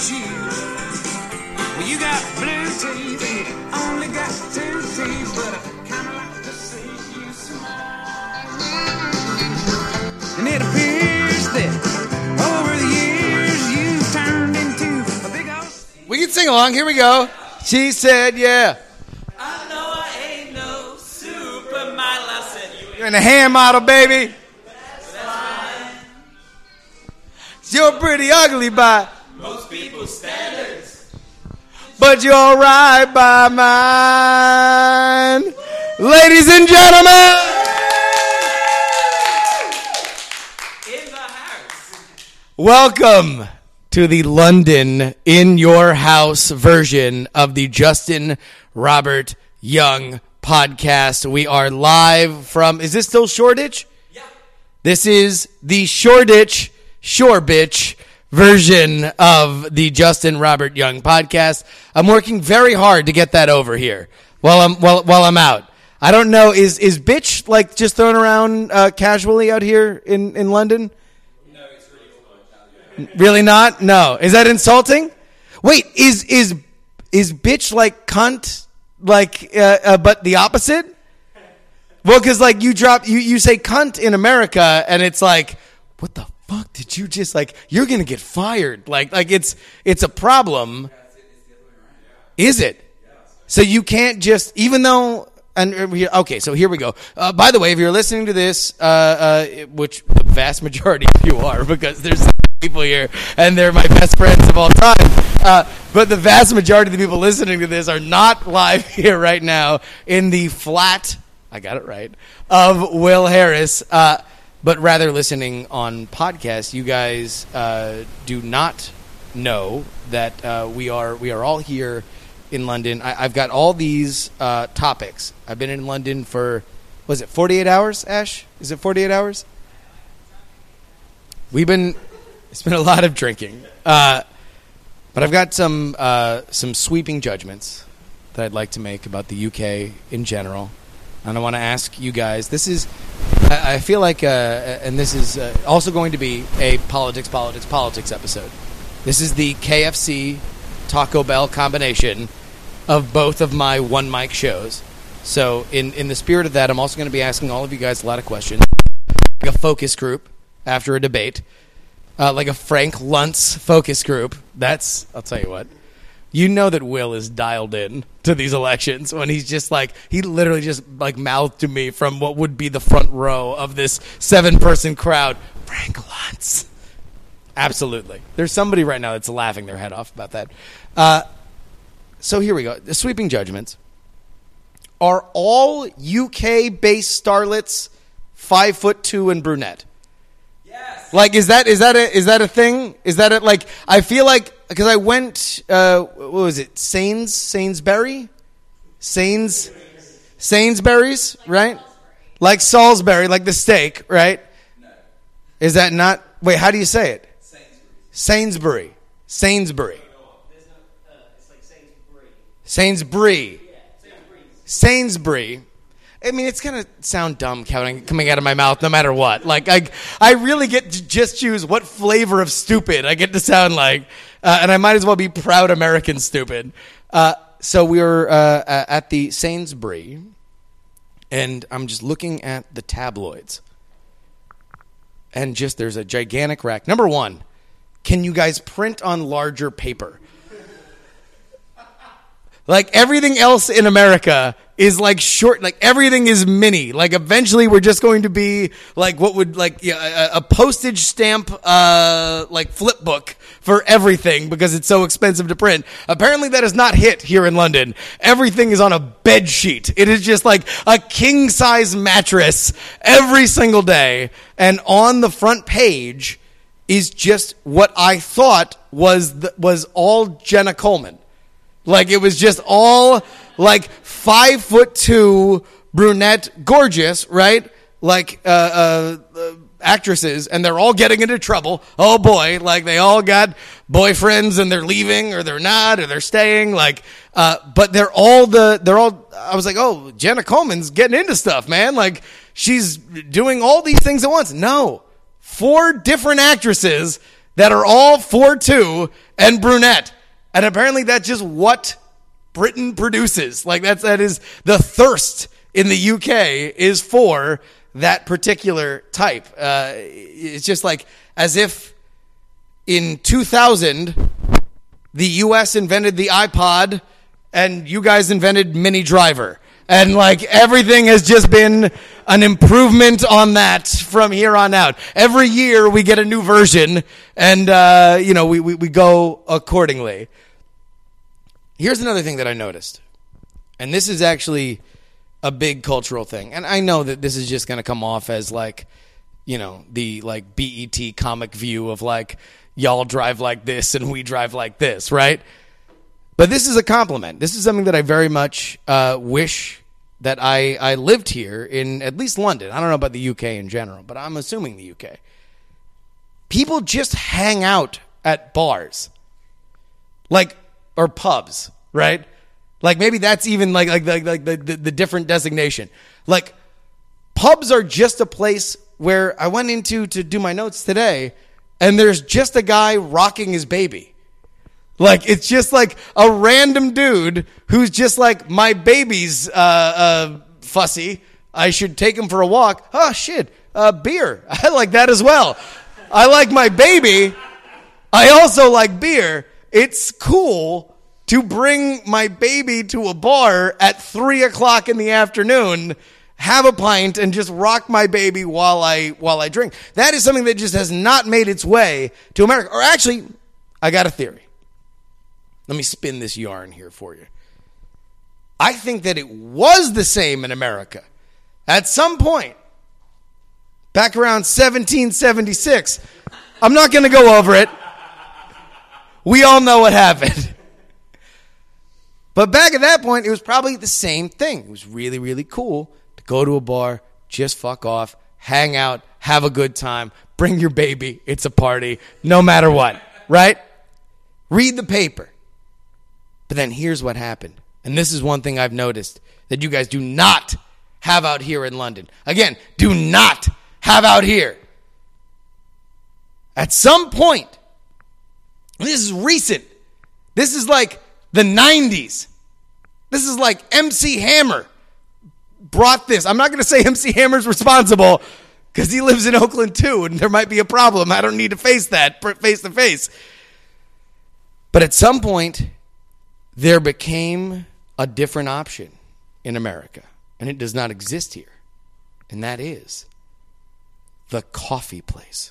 is you. Well, you got blue teeth and you only got 2 teeth, but I kinda like to see you smile. And it appears that over the years you've turned into a big old... We can sing along. Here we go. She said, yeah. I know I ain't no supermodel. I said You're in a hand model, baby. You're pretty ugly by most people's standards. but you're right by mine. Ladies and gentlemen. In the house. Welcome to the London in your house version of the Justin Robert Young podcast. We are live from, is this still Shoreditch? Yeah. This is the Shoreditch Shore Bitch version of the Justin Robert Young podcast. I'm working very hard to get that over here while I'm out. I don't know, is bitch like just thrown around casually out here in London? Really not? No. Is that insulting? Wait, is bitch like cunt like but the opposite? Well, cuz like you say cunt in America and it's like, what the fuck did you just like, you're going to get fired. Like it's a problem. Is it? So you can't just, even though, okay, so here we go. By the way, if you're listening to this, which the vast majority of you are, because there's people here and they're my best friends of all time, but the vast majority of the people listening to this are not live here right now in the flat, I got it right, of Will Harris, but rather listening on podcasts. You guys do not know that we are all here in London. I've got all these topics. I've been in London for, was it 48 hours, Ash? Is it 48 hours? It's been a lot of drinking. But I've got some sweeping judgments that I'd like to make about the UK in general. And I want to ask you guys, this is, I feel like, and this is also going to be a politics episode. This is the KFC Taco Bell combination of both of my one mic shows. So in the spirit of that, I'm also going to be asking all of you guys a lot of questions. Like a focus group after a debate. Like a Frank Luntz focus group. I'll tell you what. You know that Will is dialed in to these elections when he's just like, he literally just like mouthed to me from what would be the front row of this 7-person crowd, Frank Luntz. Absolutely. There's somebody right now that's laughing their head off about that. So here we go. The sweeping judgments. Are all UK-based starlets 5'2" and brunette? Yes. Like, is that a thing? Is that like, I feel like, because I went, what was it? Sainsbury's, right? Like Salisbury, like the steak, right? No. Is that not, wait, how do you say it? Sainsbury. Sainsbury. There's no, it's like Sainsbury. Sainsbury. Yeah, Sainsbury. I mean, it's going to sound dumb coming out of my mouth no matter what. Like, I really get to just choose what flavor of stupid I get to sound like. And I might as well be proud American stupid. So we were at the Sainsbury, and I'm just looking at the tabloids. And just there's a gigantic rack. Number one, can you guys print on larger paper? Like everything else in America is like short, like everything is mini. Like eventually we're just going to be like what would like a postage stamp like flip book for everything because it's so expensive to print. Apparently that is not hit here in London. Everything is on a bed sheet. It is just like a king size mattress every single day. And on the front page is just what I thought was all Jenna Coleman. Like, it was just all, like, 5'2", brunette, gorgeous, right? Like, actresses, and they're all getting into trouble. Oh, boy. Like, they all got boyfriends, and they're leaving, or they're not, or they're staying. Like, but they're all, I was like, oh, Jenna Coleman's getting into stuff, man. Like, she's doing all these things at once. No. 4 different actresses that are all 4'2", and brunette. And apparently that's just what Britain produces. Like that is the thirst in the UK is for that particular type. It's just like as if in 2000 the US invented the iPod and you guys invented Mini Driver. And like everything has just been an improvement on that from here on out. Every year we get a new version and, we go accordingly. Here's another thing that I noticed. And this is actually a big cultural thing. And I know that this is just going to come off as like, the like BET comic view of like, y'all drive like this and we drive like this, right? But this is a compliment. This is something that I very much wish that I lived here in at least London. I don't know about the UK in general, but I'm assuming the UK. People just hang out at bars, or pubs, right? Like maybe that's even like the different designation. Like pubs are just a place where I went into to do my notes today, and there's just a guy rocking his baby. Like, it's just like a random dude who's just like, my baby's fussy. I should take him for a walk. Oh, shit. Beer. I like that as well. I like my baby. I also like beer. It's cool to bring my baby to a bar at 3 o'clock in the afternoon, have a pint, and just rock my baby while I drink. That is something that just has not made its way to America. Or actually, I got a theory. Let me spin this yarn here for you. I think that it was the same in America. At some point, back around 1776, I'm not going to go over it. We all know what happened. But back at that point, it was probably the same thing. It was really, really cool to go to a bar, just fuck off, hang out, have a good time, bring your baby. It's a party, no matter what, right? Read the paper. But then here's what happened. And this is one thing I've noticed that you guys do not have out here in London. Again, do not have out here. At some point, and this is recent. This is like the 90s. This is like MC Hammer brought this. I'm not going to say MC Hammer's responsible because he lives in Oakland too, and there might be a problem. I don't need to face that face to face. But at some point, there became a different option in America, and it does not exist here, and that is the coffee place.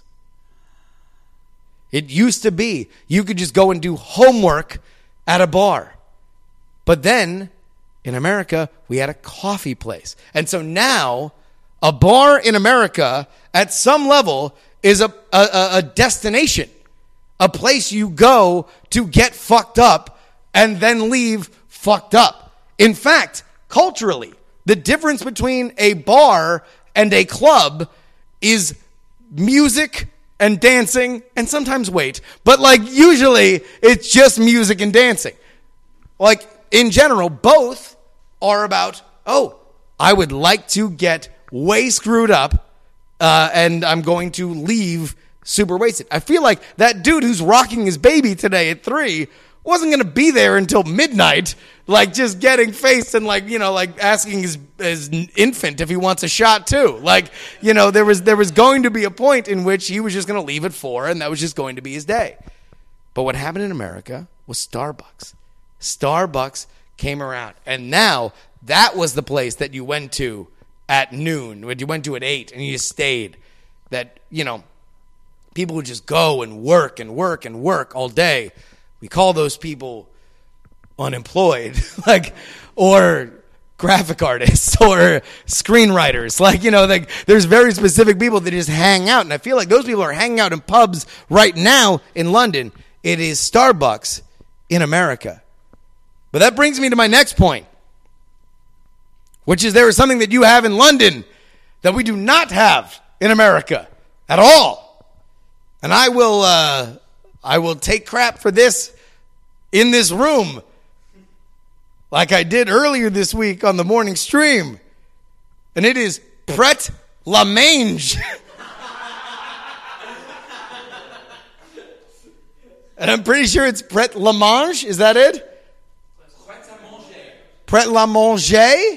It used to be you could just go and do homework at a bar, but then in America, we had a coffee place. And so now a bar in America at some level is a destination, a place you go to get fucked up and then leave fucked up. In fact, culturally, the difference between a bar and a club is music and dancing and sometimes wait. But like usually it's just music and dancing. Like in general, both are about, I would like to get way screwed up and I'm going to leave super wasted. I feel like that dude who's rocking his baby today at 3 wasn't going to be there until midnight, like just getting faced and like asking his infant if he wants a shot too. Like, there was going to be a point in which he was just going to leave at 4 and that was just going to be his day. But what happened in America was Starbucks. Starbucks came around, and now that was the place that you went to at noon, when you went to at 8 and you just stayed. That, people would just go and work and work and work all day. We call those people unemployed, or graphic artists or screenwriters. There's very specific people that just hang out. And I feel like those people are hanging out in pubs right now in London. It is Starbucks in America. But that brings me to my next point, which is there is something that you have in London that we do not have in America at all. And I will take crap for this in this room, like I did earlier this week on the morning stream. And it is Pret La Mange. And I'm pretty sure it's Pret la Mange. Is that it? Pret la Manger?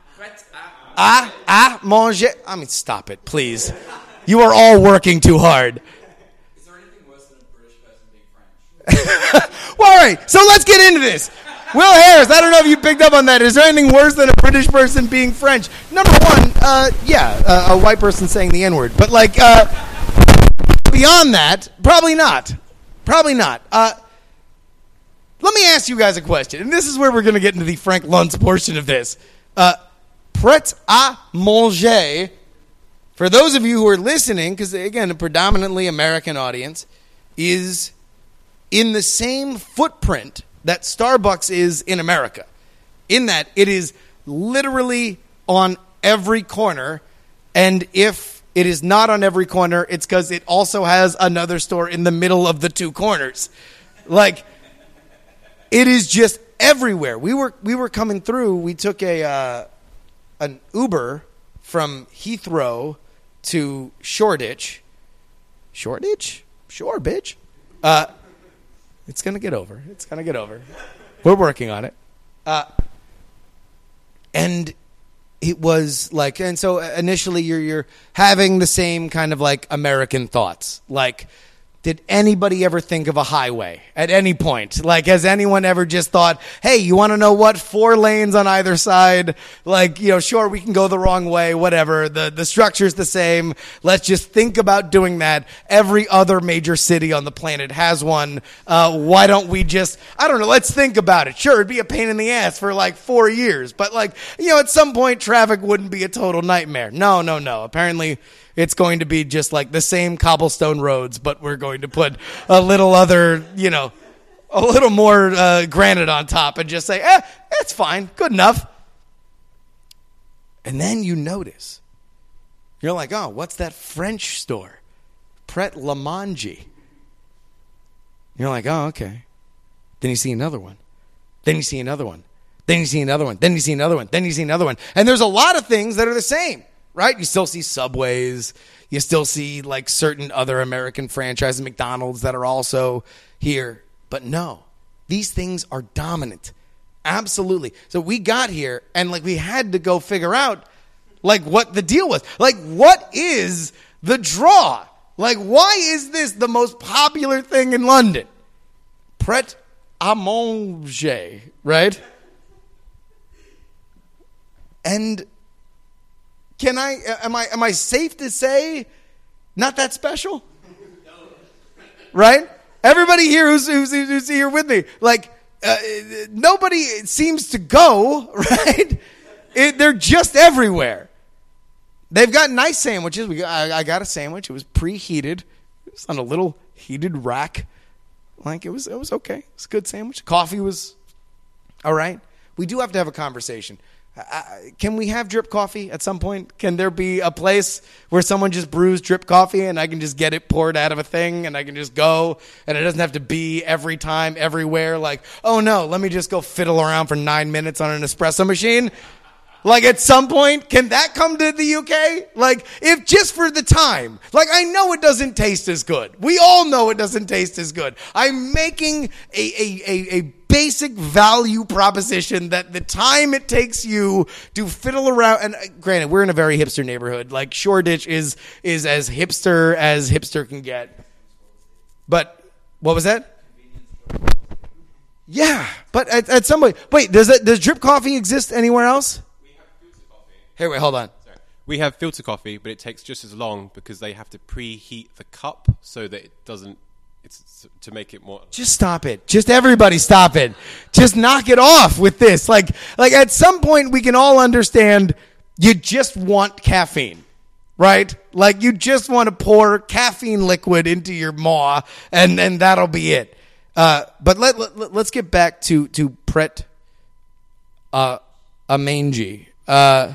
Manger. I mean, stop it, please. You are all working too hard. Is there anything worse than a British person being French? Well, all right, so let's get into this. Will Harris, I don't know if you picked up on that. Is there anything worse than a British person being French? Number one, a white person saying the N-word. But, like, beyond that, probably not. Probably not. Let me ask you guys a question, and this is where we're going to get into the Frank Luntz portion of this. Pret à manger, for those of you who are listening, because, again, a predominantly American audience, is in the same footprint that Starbucks is in America, in that it is literally on every corner, and if it is not on every corner, it's because it also has another store in the middle of the two corners. Like, it is just everywhere. We were coming through. We took an Uber from Heathrow to Shoreditch. Shoreditch? Sure, bitch. It's going to get over. It's going to get over. We're working on it. And it was like, and so initially you're having the same kind of like American thoughts. Like, did anybody ever think of a highway at any point? Like, has anyone ever just thought, hey, you want to know what? 4 lanes on either side. Like, sure, we can go the wrong way, whatever. The structure's the same. Let's just think about doing that. Every other major city on the planet has one. Why don't we just, I don't know, let's think about it. Sure, it'd be a pain in the ass for like 4 years. But like, at some point, traffic wouldn't be a total nightmare. No. Apparently, it's going to be just like the same cobblestone roads, but we're going to put a little other, a little more granite on top and just say, it's fine, good enough. And then you notice, you're like, oh, what's that French store? Pret la Manger. You're like, oh, okay. Then you see another one. Then you see another one. Then you see another one. Then you see another one. Then you see another one. And there's a lot of things that are the same. Right? You still see Subways. You still see like certain other American franchises, McDonald's, that are also here. But no, these things are dominant. Absolutely. So we got here and like we had to go figure out like what the deal was. Like, what is the draw? Like, why is this the most popular thing in London? Pret à manger, right? And am I safe to say not that special? Right? Everybody here who's here with me, like, nobody seems to go, right? They're just everywhere. They've got nice sandwiches. I got a sandwich. It was preheated. It was on a little heated rack. Like, it was okay. It was a good sandwich. Coffee was all right. We do have to have a conversation. Can we have drip coffee at some point? Can there be a place where someone just brews drip coffee and I can just get it poured out of a thing and I can just go and it doesn't have to be every time, everywhere? Like, oh no, let me just go fiddle around for 9 minutes on an espresso machine. Like, at some point, can that come to the UK? Like, if just for the time. Like, I know it doesn't taste as good. We all know it doesn't taste as good. I'm making a basic value proposition that the time it takes you to fiddle around, and granted, we're in a very hipster neighborhood. Like, Shoreditch is as hipster can get. But, what was that? Yeah, but at some point, wait, does drip coffee exist anywhere else? Hey, wait, hold on. Sorry. We have filter coffee, but it takes just as long because they have to preheat the cup so that it doesn't. It's to make it more. Just stop it. Just everybody stop it. Just knock it off with this. Like at some point we can all understand you just want caffeine, right? Like you just want to pour caffeine liquid into your maw and that'll be it. But let's get back to Pret à manger.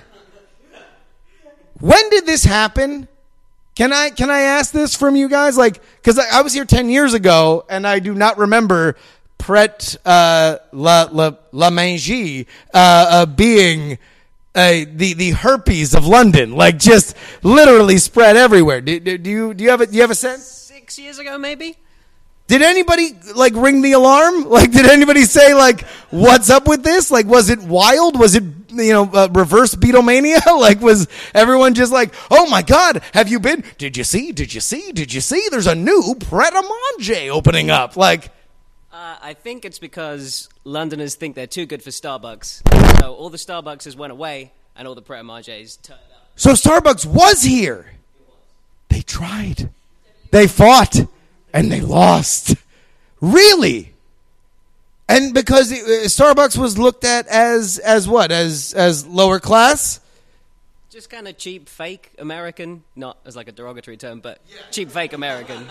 When did this happen? Can I ask this from you guys? Like, because I was here 10 years ago, and I do not remember Pret la Manger being the herpes of London, like just literally spread everywhere. Do you have a sense? 6 years ago, maybe. Did anybody like ring the alarm? Like, did anybody say like, "What's up with this?" Like, was it wild? Was it reverse Beatlemania? Like, was everyone just like, "Oh my God, have you been? Did you see? Did you see? Did you see? There's a new Pret a Manger opening up." Like, I think it's because Londoners think they're too good for Starbucks. So all the Starbucks went away, and all the Pret a Mangers turned up. so Starbucks was here. They tried. They fought. And they lost. Really? And because Starbucks was looked at as what? As lower class? Just kind of cheap, fake American. Not as like a derogatory term, but cheap, fake American.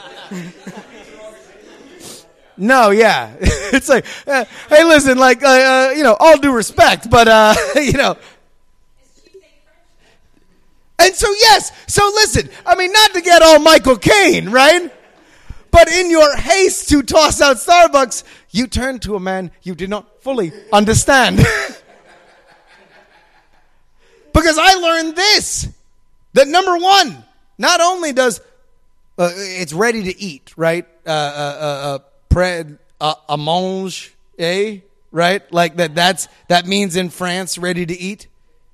No, yeah. It's like, hey, listen, like, all due respect, but, And so, yes. So, listen, I mean, not to get all Michael Caine, right? But in your haste to toss out Starbucks, you turn to a man you did not fully understand. Because I learned this, that number one, not only does it's ready to eat, right? Pret a manger, right? Like that means in France, ready to eat.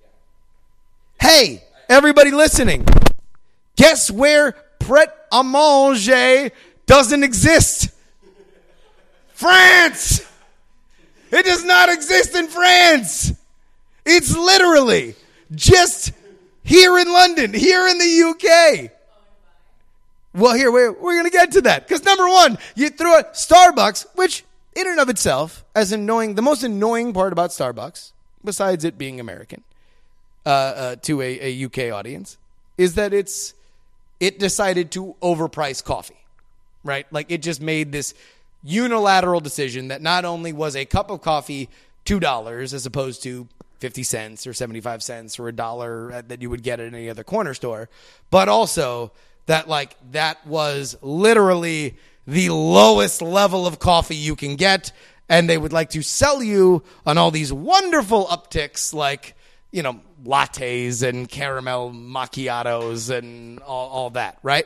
Hey, everybody listening, guess where Pret a Manger doesn't exist? France. It does not exist in France. It's literally just here in London, here in the UK. Well, here, we're going to get to that. Because number one, you threw a Starbucks, which in and of itself, as annoying, the most annoying part about Starbucks, besides it being American, to a UK audience, is that it decided to overprice coffee. Right? Like, it just made this unilateral decision that not only was a cup of coffee $2 as opposed to 50 cents or 75 cents or $1 that you would get at any other corner store, but also that, like, that was literally the lowest level of coffee you can get, and they would like to sell you on all these wonderful upticks like, lattes and caramel macchiatos and all that, right?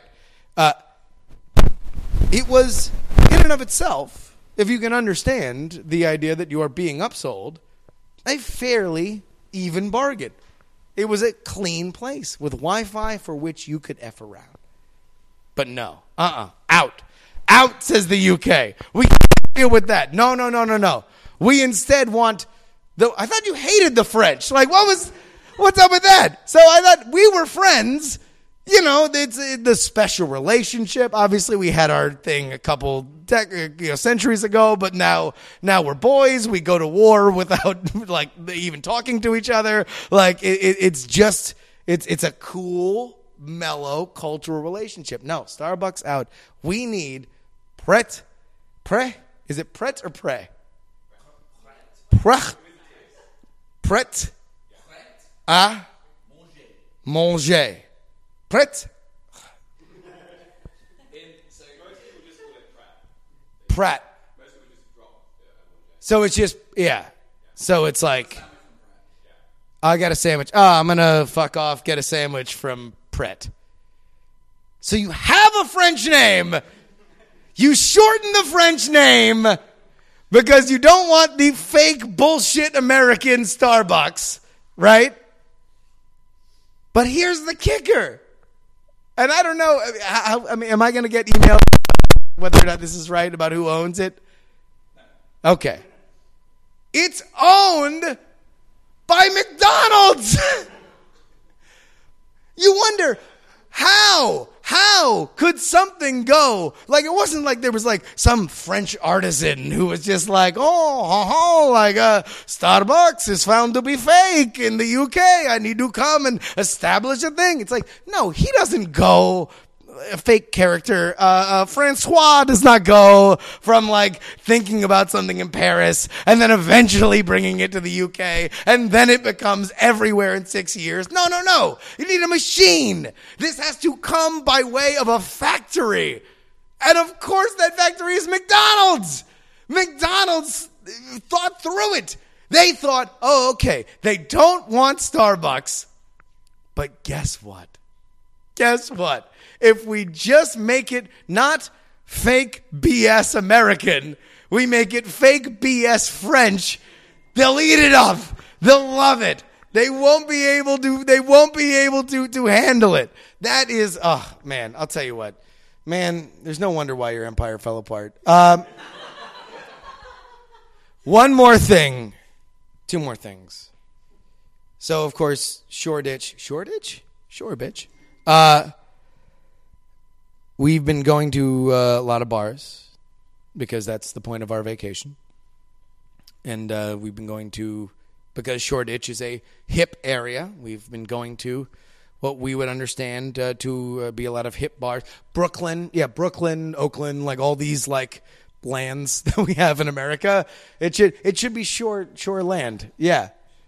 It was, in and of itself, if you can understand the idea that you are being upsold, a fairly even bargain. It was a clean place with Wi-Fi for which you could F around. But no, out. Out, says the UK. We can't deal with that. No. We instead want, I thought you hated the French. Like, what's up with that? So I thought we were friends. It's the special relationship. Obviously, we had our thing a couple centuries ago, but now we're boys. We go to war without like even talking to each other. Like it's a cool, mellow cultural relationship. No, Starbucks out. We need Pret. Is it Pret or Pre? Pret a Manger. Pret? Pret. So it's just, yeah. So it's like, I got a sandwich. I'm going to fuck off, get a sandwich from Pret. So you have a French name. You shorten the French name because you don't want the fake bullshit American Starbucks, right? But here's the kicker. And I don't know, am I going to get emails whether or not this is right about who owns it? Okay. It's owned by McDonald's. You wonder, how could something go? Like, it wasn't like there was like some French artisan who was just like, Starbucks is found to be fake in the UK. I need to come and establish a thing. It's like, no, he doesn't go. A fake character. Francois does not go from like thinking about something in Paris and then eventually bringing it to the UK and then it becomes everywhere in 6 years. No. You need a machine. This has to come by way of a factory. And of course that factory is McDonald's. McDonald's thought through it. They thought, okay, they don't want Starbucks. But guess what? If we just make it not fake BS American. We make it fake BS French. They'll eat it up. They'll love it. They won't be able to handle it. That is, oh man, I'll tell you what. Man, there's no wonder why your empire fell apart. One more thing. Two more things. So, of course, Shoreditch. Sure, bitch. We've been going to a lot of bars because that's the point of our vacation. And we've been going to, because Shoreditch is a hip area, we've been going to what we would understand to be a lot of hip bars. Brooklyn, Oakland, like all these like lands that we have in America. It should be shore land. Yeah.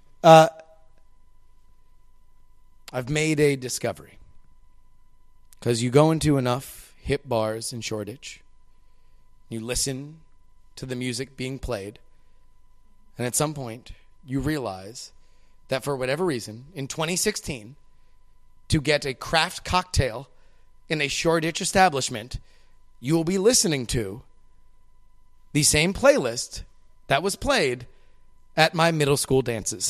I've made a discovery. Because you go into enough hip bars in Shoreditch, you listen to the music being played, and at some point you realize that for whatever reason, in 2016, to get a craft cocktail in a Shoreditch establishment, you will be listening to the same playlist that was played at my middle school dances.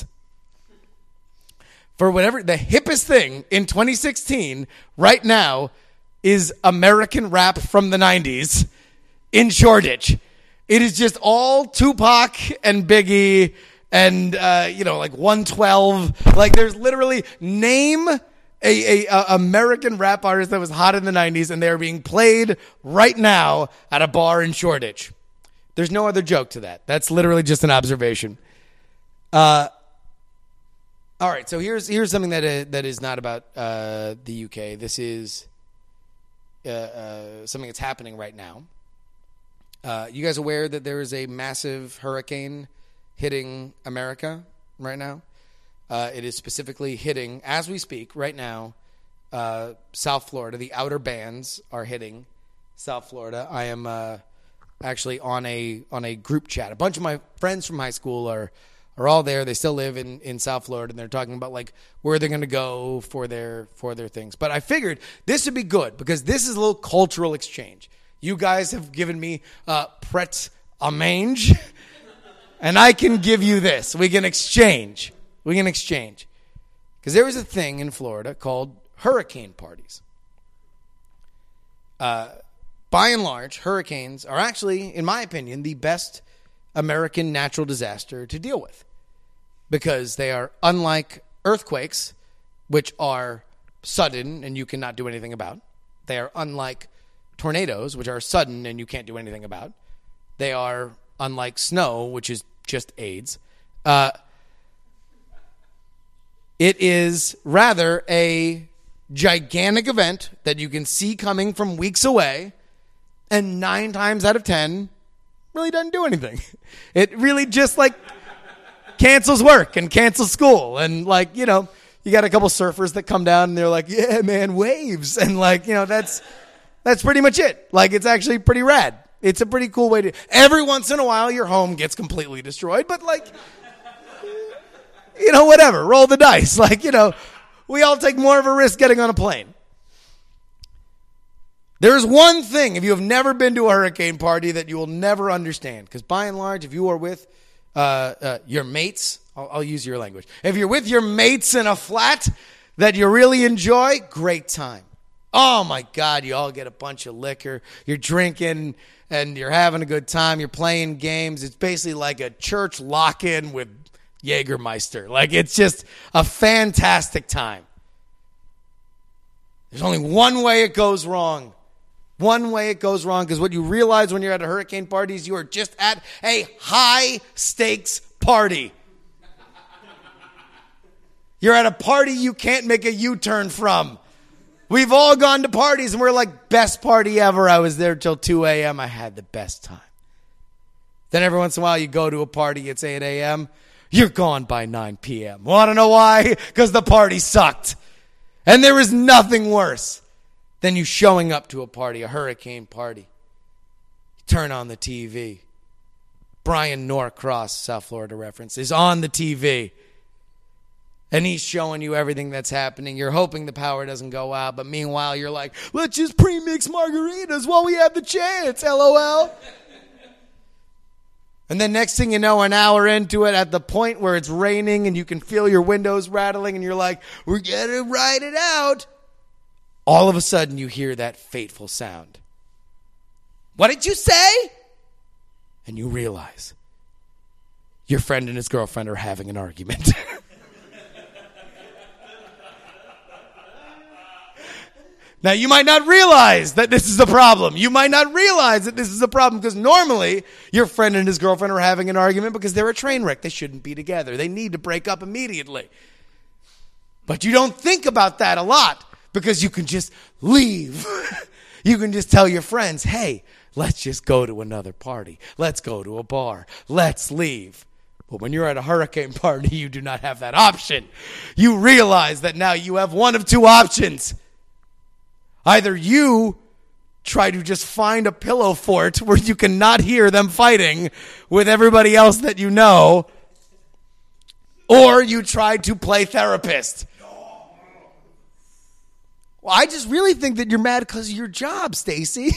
For whatever, the hippest thing in 2016 right now is American rap from the 90s in Shoreditch. It is just all Tupac and Biggie and, like 112. Like there's literally name a American rap artist that was hot in the 90s and they're being played right now at a bar in Shoreditch. There's no other joke to that. That's literally just an observation. All right, so here's something that is not about the UK. This is something that's happening right now. You guys aware that there is a massive hurricane hitting America right now? It is specifically hitting, as we speak, right now, South Florida. The outer bands are hitting South Florida. I am actually on a group chat. A bunch of my friends from high school are all there. They still live in South Florida, and they're talking about like where they're going to go for their things. But I figured this would be good because this is a little cultural exchange. You guys have given me pret a mange, and I can give you this. We can exchange. Because there is a thing in Florida called hurricane parties. By and large, hurricanes are actually, in my opinion, the best American natural disaster to deal with. Because they are unlike earthquakes, which are sudden and you cannot do anything about. They are unlike tornadoes, which are sudden and you can't do anything about. They are unlike snow, which is just AIDS. It is rather a gigantic event that you can see coming from weeks away, and 9 times out of 10 really doesn't do anything. It really just like cancels work and cancels school, and like, you got a couple surfers that come down and they're like, yeah, man, waves, and like, that's pretty much it. Like, it's actually pretty rad. It's a pretty cool way to. Every once in a while, your home gets completely destroyed, but like, whatever. Roll the dice. Like, we all take more of a risk getting on a plane. There's one thing, if you have never been to a hurricane party, that you will never understand. Because by and large, if you are with your mates, I'll use your language. If you're with your mates in a flat that you really enjoy, great time. Oh, my God, you all get a bunch of liquor. You're drinking, and you're having a good time. You're playing games. It's basically like a church lock-in with Jägermeister. Like, it's just a fantastic time. There's only one way it goes wrong. One way it goes wrong, because what you realize when you're at a hurricane party is you are just at a high-stakes party. You're at a party you can't make a U-turn from. We've all gone to parties, and we're like, best party ever. I was there till 2 a.m. I had the best time. Then every once in a while, you go to a party, it's 8 a.m., you're gone by 9 p.m. Want to know why? Because the party sucked. And there is nothing worse than you showing up to a party, a hurricane party. You turn on the TV. Brian Norcross, South Florida reference, is on the TV. And he's showing you everything that's happening. You're hoping the power doesn't go out, but meanwhile you're like, let's just pre-mix margaritas while we have the chance, LOL. And then next thing you know, an hour into it, at the point where it's raining and you can feel your windows rattling and you're like, we're going to ride it out. All of a sudden you hear that fateful sound. What did you say? And you realize your friend and his girlfriend are having an argument. Now, you might not realize that this is a problem. You might not realize that this is a problem because normally your friend and his girlfriend are having an argument because they're a train wreck. They shouldn't be together. They need to break up immediately. But you don't think about that a lot because you can just leave. You can just tell your friends, hey, let's just go to another party. Let's go to a bar. Let's leave. But when you're at a hurricane party, you do not have that option. You realize that now you have one of two options. Either you try to just find a pillow fort where you cannot hear them fighting with everybody else that you know, or you try to play therapist. Well, I just really think that you're mad because of your job, Stacy.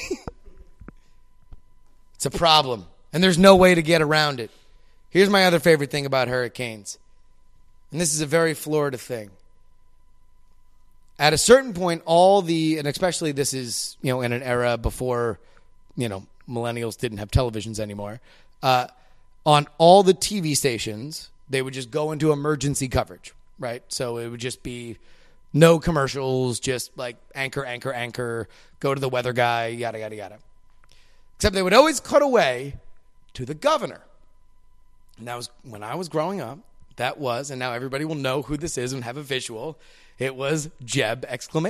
It's a problem, and there's no way to get around it. Here's my other favorite thing about hurricanes, and this is a very Florida thing. At a certain point, and especially this is, in an era before, millennials didn't have televisions anymore, on all the TV stations, they would just go into emergency coverage, right? So it would just be no commercials, just like anchor, go to the weather guy, yada, yada, yada. Except they would always cut away to the governor. And that was, when I was growing up, and now everybody will know who this is and have a visual. It was Jeb !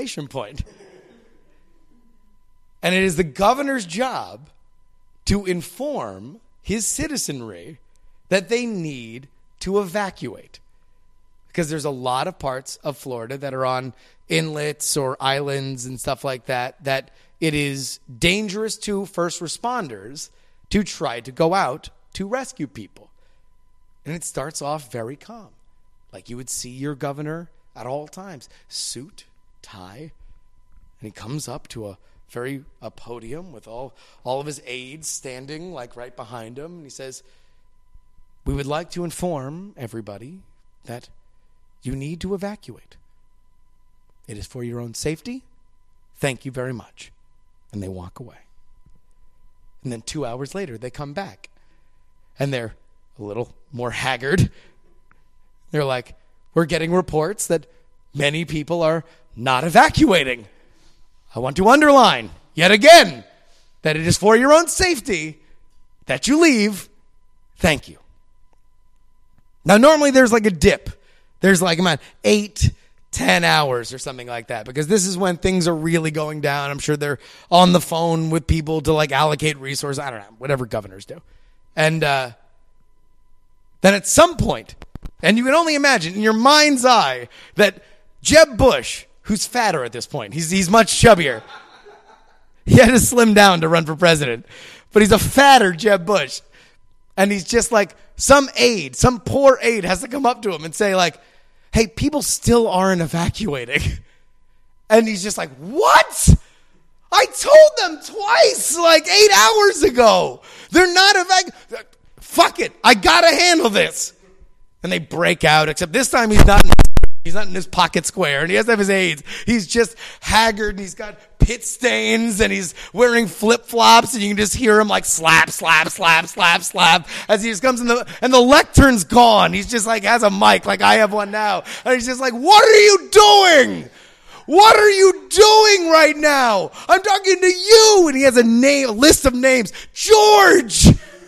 And it is the governor's job to inform his citizenry that they need to evacuate. Because there's a lot of parts of Florida that are on inlets or islands and stuff like that, that it is dangerous to first responders to try to go out to rescue people. And it starts off very calm. Like you would see your governor at all times, suit, tie, and he comes up to a podium with all of his aides standing like right behind him, and he says, we would like to inform everybody that you need to evacuate. It is for your own safety. Thank you very much. And they walk away. And then 2 hours later, they come back, and they're a little more haggard. They're like, we're getting reports that many people are not evacuating. I want to underline, yet again, that it is for your own safety that you leave. Thank you. Now, normally there's like a dip. There's like about 8-10 hours or something like that, because this is when things are really going down. I'm sure they're on the phone with people to like allocate resources. I don't know, whatever governors do. And then at some point, and you can only imagine in your mind's eye that Jeb Bush, who's fatter at this point, he's much chubbier. He had to slim down to run for president, but he's a fatter Jeb Bush. And he's just like, some poor aide has to come up to him and say like, hey, people still aren't evacuating. And he's just like, what? I told them twice, like 8 hours ago. They're not evacuating. Fuck it. I got to handle this. And they break out, except this time he's not in his pocket square, and he has to have his aides. He's just haggard, and he's got pit stains, and he's wearing flip-flops, and you can just hear him like slap, slap, slap, slap, slap, as he just comes in and the lectern's gone. He's just like, has a mic, like I have one now. And he's just like, what are you doing? What are you doing right now? I'm talking to you. And he has a list of names. George!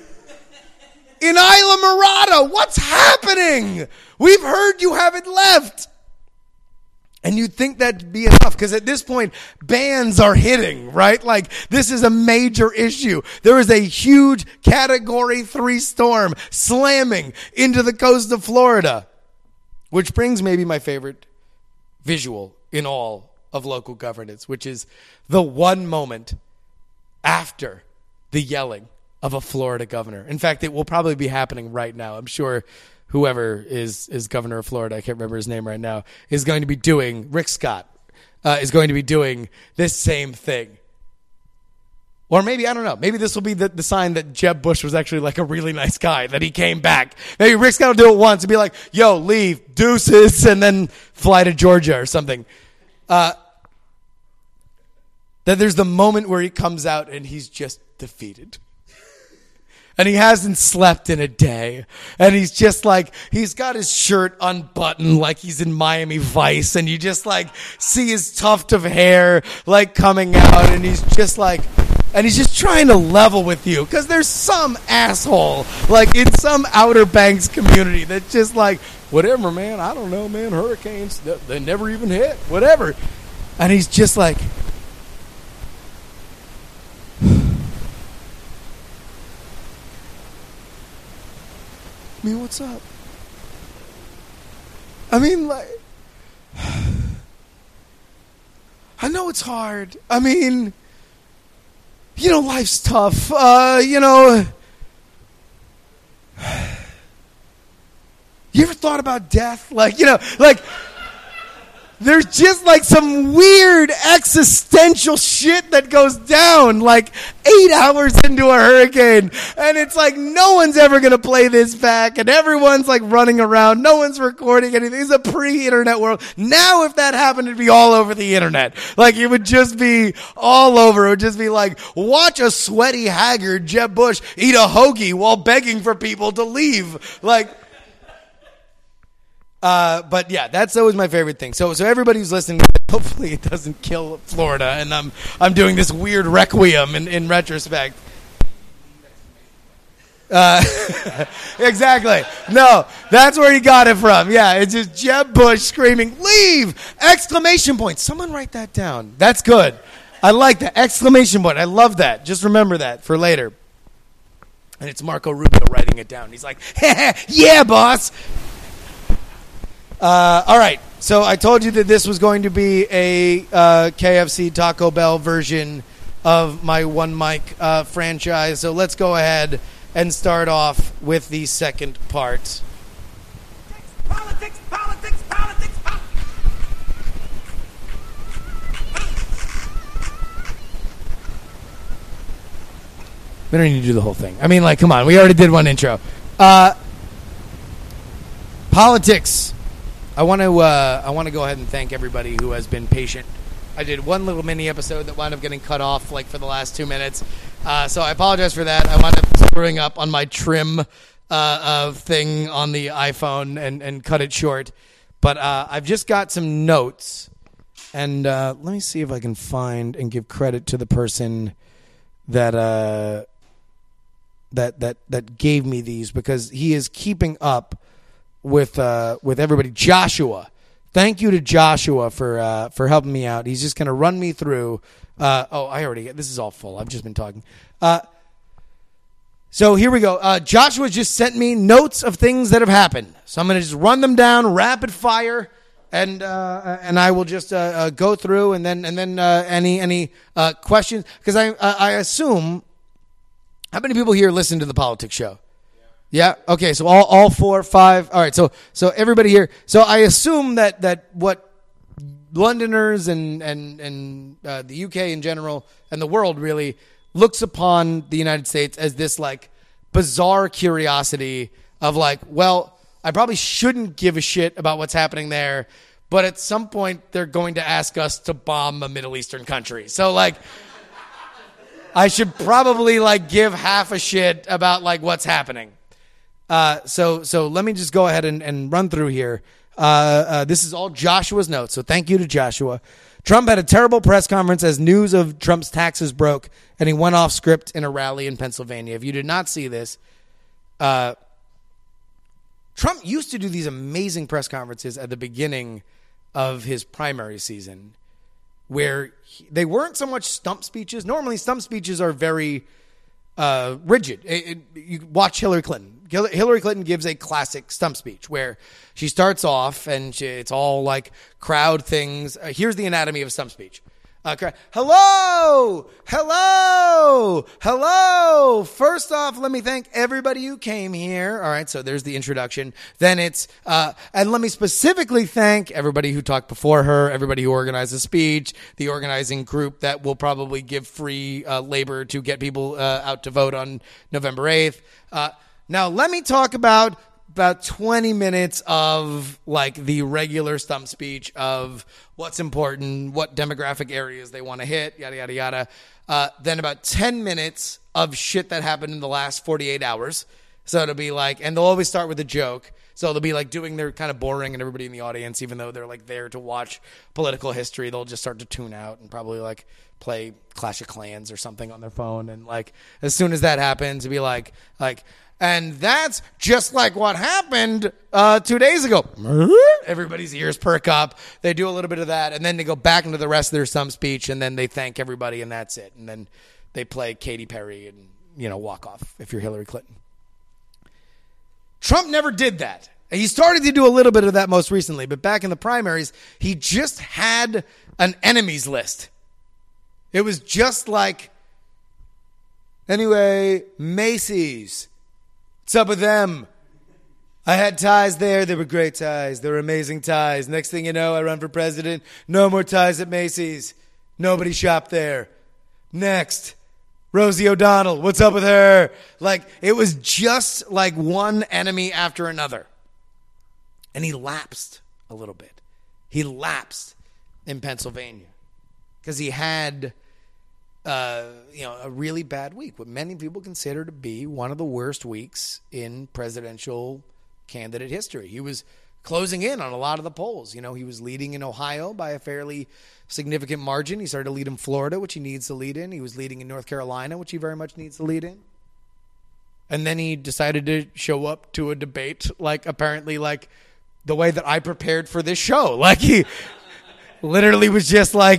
In Isla Mirada, what's happening? We've heard you haven't left. And you'd think that'd be enough, because at this point, bands are hitting, right? Like, this is a major issue. There is a huge Category 3 storm slamming into the coast of Florida, which brings maybe my favorite visual in all of local governance, which is the one moment after the yelling of a Florida governor. In fact, it will probably be happening right now. I'm sure whoever is governor of Florida, I can't remember his name right now, is going to be doing, Rick Scott, is going to be doing this same thing. Or maybe, I don't know, maybe this will be the sign that Jeb Bush was actually like a really nice guy, that he came back. Maybe Rick Scott will do it once and be like, yo, leave, deuces, and then fly to Georgia or something. That there's the moment where he comes out and he's just defeated. And he hasn't slept in a day. And he's just like, he's got his shirt unbuttoned like he's in Miami Vice. And you just like see his tuft of hair like coming out. And he's just like, and he's just trying to level with you. Because there's some asshole like in some Outer Banks community that's just like, whatever, man. I don't know, man. Hurricanes, they never even hit. Whatever. And he's just like, I mean, what's up? I mean, like, I know it's hard. I mean, you know, life's tough. You know, you ever thought about death? Like, you know, like, there's just like some weird existential shit that goes down like 8 hours into a hurricane. And it's like no one's ever going to play this back. And everyone's like running around. No one's recording anything. It's a pre-internet world. Now if that happened, it'd be all over the internet. Like it would just be all over. It would just be like, watch a sweaty, haggard Jeb Bush eat a hoagie while begging for people to leave. Like... but yeah, that's always my favorite thing. So everybody who's listening, hopefully it doesn't kill Florida, and I'm doing this weird requiem in retrospect. Exactly. No, that's where he got it from. Yeah, it's just Jeb Bush screaming, "Leave!" Exclamation point. Someone write that down. That's good. I like that. Exclamation point. I love that. Just remember that for later. And it's Marco Rubio writing it down. He's like, yeah, boss. All right, so I told you that this was going to be a KFC Taco Bell version of my One Mic franchise. So let's go ahead and start off with the second part. Politics, politics, politics, politics. We don't need to do the whole thing. I mean, like, come on. We already did one intro. Politics. I want to go ahead and thank everybody who has been patient. I did one little mini episode that wound up getting cut off like for the last 2 minutes. So I apologize for that. I wound up screwing up on my trim thing on the iPhone and cut it short. But I've just got some notes. And let me see if I can find and give credit to the person that that gave me these, because he is keeping up with everybody. Joshua, thank you to Joshua for helping me out. He's just going to run me through. This is all full. I've just been talking. So here we go. Joshua just sent me notes of things that have happened. So I'm going to just run them down rapid fire, and I will just go through and then any questions, because I assume, how many people here listen to the Politics Show? Yeah. Okay. So all 4, 5. All right. So everybody here. So I assume that what Londoners and the UK in general and the world really looks upon the United States as this like bizarre curiosity of like, well, I probably shouldn't give a shit about what's happening there, but at some point they're going to ask us to bomb a Middle Eastern country. So like, I should probably like give half a shit about like what's happening. So let me just go ahead and run through here. This is all Joshua's notes, so thank you to Joshua. Trump had a terrible press conference as news of Trump's taxes broke, and he went off script in a rally in Pennsylvania. If you did not see this, Trump used to do these amazing press conferences at the beginning of his primary season where they weren't so much stump speeches. Normally, stump speeches are very rigid. You watch Hillary Clinton. Hillary Clinton gives a classic stump speech where she starts off and it's all like crowd things. Here's the anatomy of a stump speech. Hello! Hello! Hello! First off, let me thank everybody who came here. All right, so there's the introduction. Then it's, and let me specifically thank everybody who talked before her, everybody who organized the speech, the organizing group that will probably give free labor to get people out to vote on November 8th. Now, let me talk about 20 minutes of like the regular stump speech of what's important, what demographic areas they want to hit, yada, yada, yada. Then about 10 minutes of shit that happened in the last 48 hours. So it'll be like, and they'll always start with a joke. So they'll be like doing their kind of boring and everybody in the audience, even though they're like there to watch political history, they'll just start to tune out and probably like play Clash of Clans or something on their phone. And like, as soon as that happens, it'll be like, and that's just like what happened 2 days ago. Everybody's ears perk up. They do a little bit of that, and then they go back into the rest of their stump speech, and then they thank everybody, and that's it. And then they play Katy Perry and, walk off if you're Hillary Clinton. Trump never did that. He started to do a little bit of that most recently, but back in the primaries, he just had an enemies list. It was just like, anyway, Macy's. What's up with them? I had ties there. They were great ties. They were amazing ties. Next thing you know, I run for president. No more ties at Macy's. Nobody shopped there. Next, Rosie O'Donnell. What's up with her? Like, it was just like one enemy after another. And he lapsed a little bit. He lapsed in Pennsylvania because he had a really bad week, what many people consider to be one of the worst weeks in presidential candidate history. He was closing in on a lot of the polls. He was leading in Ohio by a fairly significant margin. He started to lead in Florida, which he needs to lead in. He was leading in North Carolina, which he very much needs to lead in. And then he decided to show up to a debate, apparently the way that I prepared for this show. He literally was just at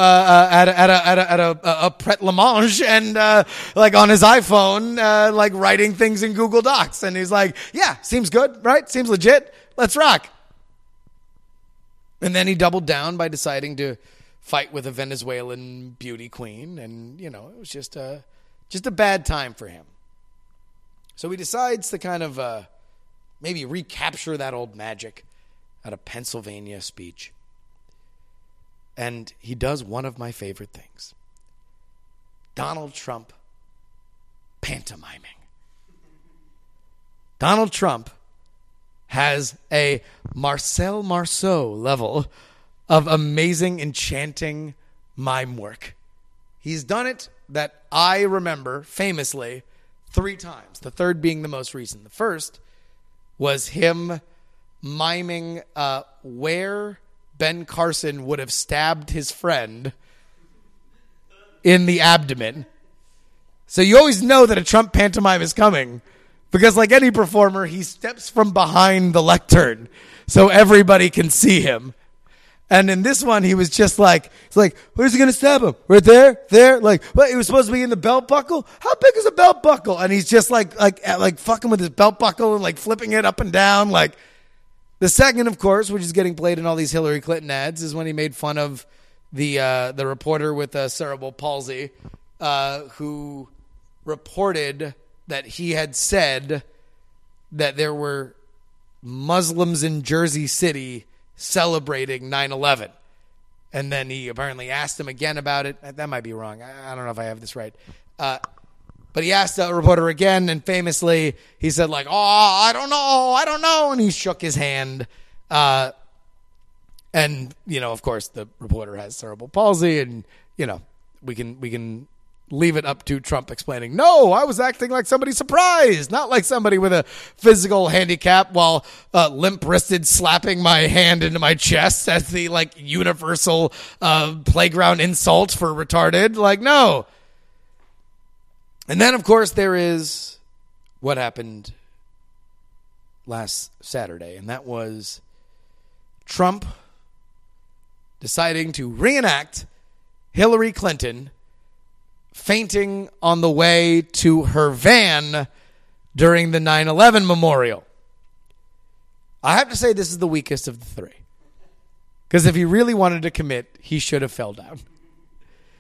a Pret La Manche and on his iPhone, writing things in Google Docs. And he's like, yeah, seems good, right? Seems legit. Let's rock. And then he doubled down by deciding to fight with a Venezuelan beauty queen. And, it was just a bad time for him. So he decides to kind of maybe recapture that old magic at a Pennsylvania speech. And he does one of my favorite things. Donald Trump pantomiming. Donald Trump has a Marcel Marceau level of amazing, enchanting mime work. He's done it, that I remember famously, 3 times. The third being the most recent. The first was him miming where Ben Carson would have stabbed his friend in the abdomen. So you always know that a Trump pantomime is coming because like any performer, he steps from behind the lectern so everybody can see him. And in this one, he was just where's he going to stab him? Right there? There? What? He was supposed to be in the belt buckle? How big is a belt buckle? And he's just like fucking with his belt buckle and flipping it up and down. The second, of course, which is getting played in all these Hillary Clinton ads, is when he made fun of the reporter with cerebral palsy, who reported that he had said that there were Muslims in Jersey City celebrating 9/11. And then he apparently asked him again about it. That might be wrong. I don't know if I have this right. But he asked the reporter again, and famously he said I don't know. And he shook his hand. And, of course, the reporter has cerebral palsy, and, we can leave it up to Trump explaining, no, I was acting like somebody surprised, not like somebody with a physical handicap while limp-wristed slapping my hand into my chest as the, universal playground insult for retarded. No. And then, of course, there is what happened last Saturday, and that was Trump deciding to reenact Hillary Clinton fainting on the way to her van during the 9/11 memorial. I have to say this is the weakest of the 3. Because if he really wanted to commit, he should have fell down.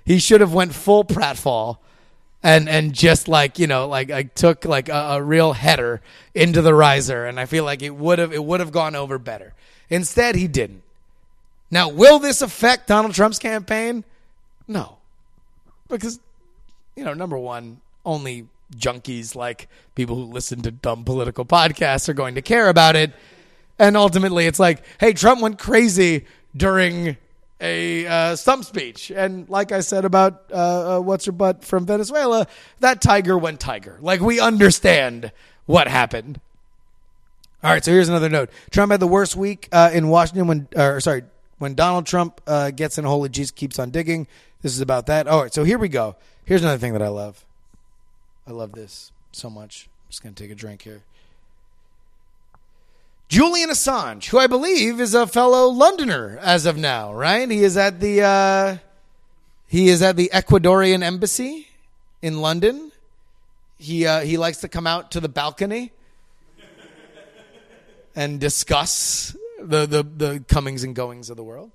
He should have went full pratfall and just like took like a real header into the riser, and I feel like it would have gone over better. Instead, he didn't. Now, will this affect Donald Trump's campaign? No, because number one, only junkies like people who listen to dumb political podcasts are going to care about it, and ultimately, it's like, hey, Trump went crazy during a stump speech, and like I said about what's her butt from Venezuela, that tiger went tiger. Like, we understand what happened. All right, so here's another note. Trump had the worst week in Washington when Donald Trump gets in a hole, Jesus keeps on digging. This is about that. All right, so here we go. Here's another thing that I love. I love this so much. I'm just going to take a drink here. Julian Assange, who I believe is a fellow Londoner as of now, right? He is at the Ecuadorian embassy in London. He likes to come out to the balcony and discuss the comings and goings of the world.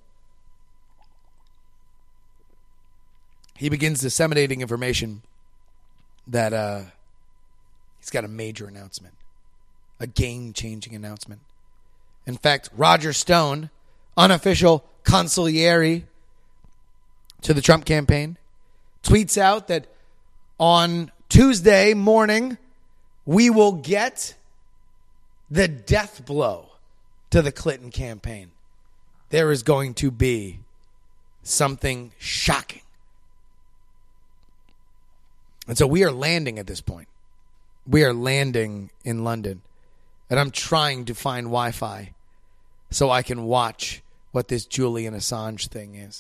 He begins disseminating information that he's got a major announcement, a game-changing announcement. In fact, Roger Stone, unofficial consigliere to the Trump campaign, tweets out that on Tuesday morning, we will get the death blow to the Clinton campaign. There is going to be something shocking. And so we are landing at this point. We are landing in London. And I'm trying to find Wi-Fi so I can watch what this Julian Assange thing is.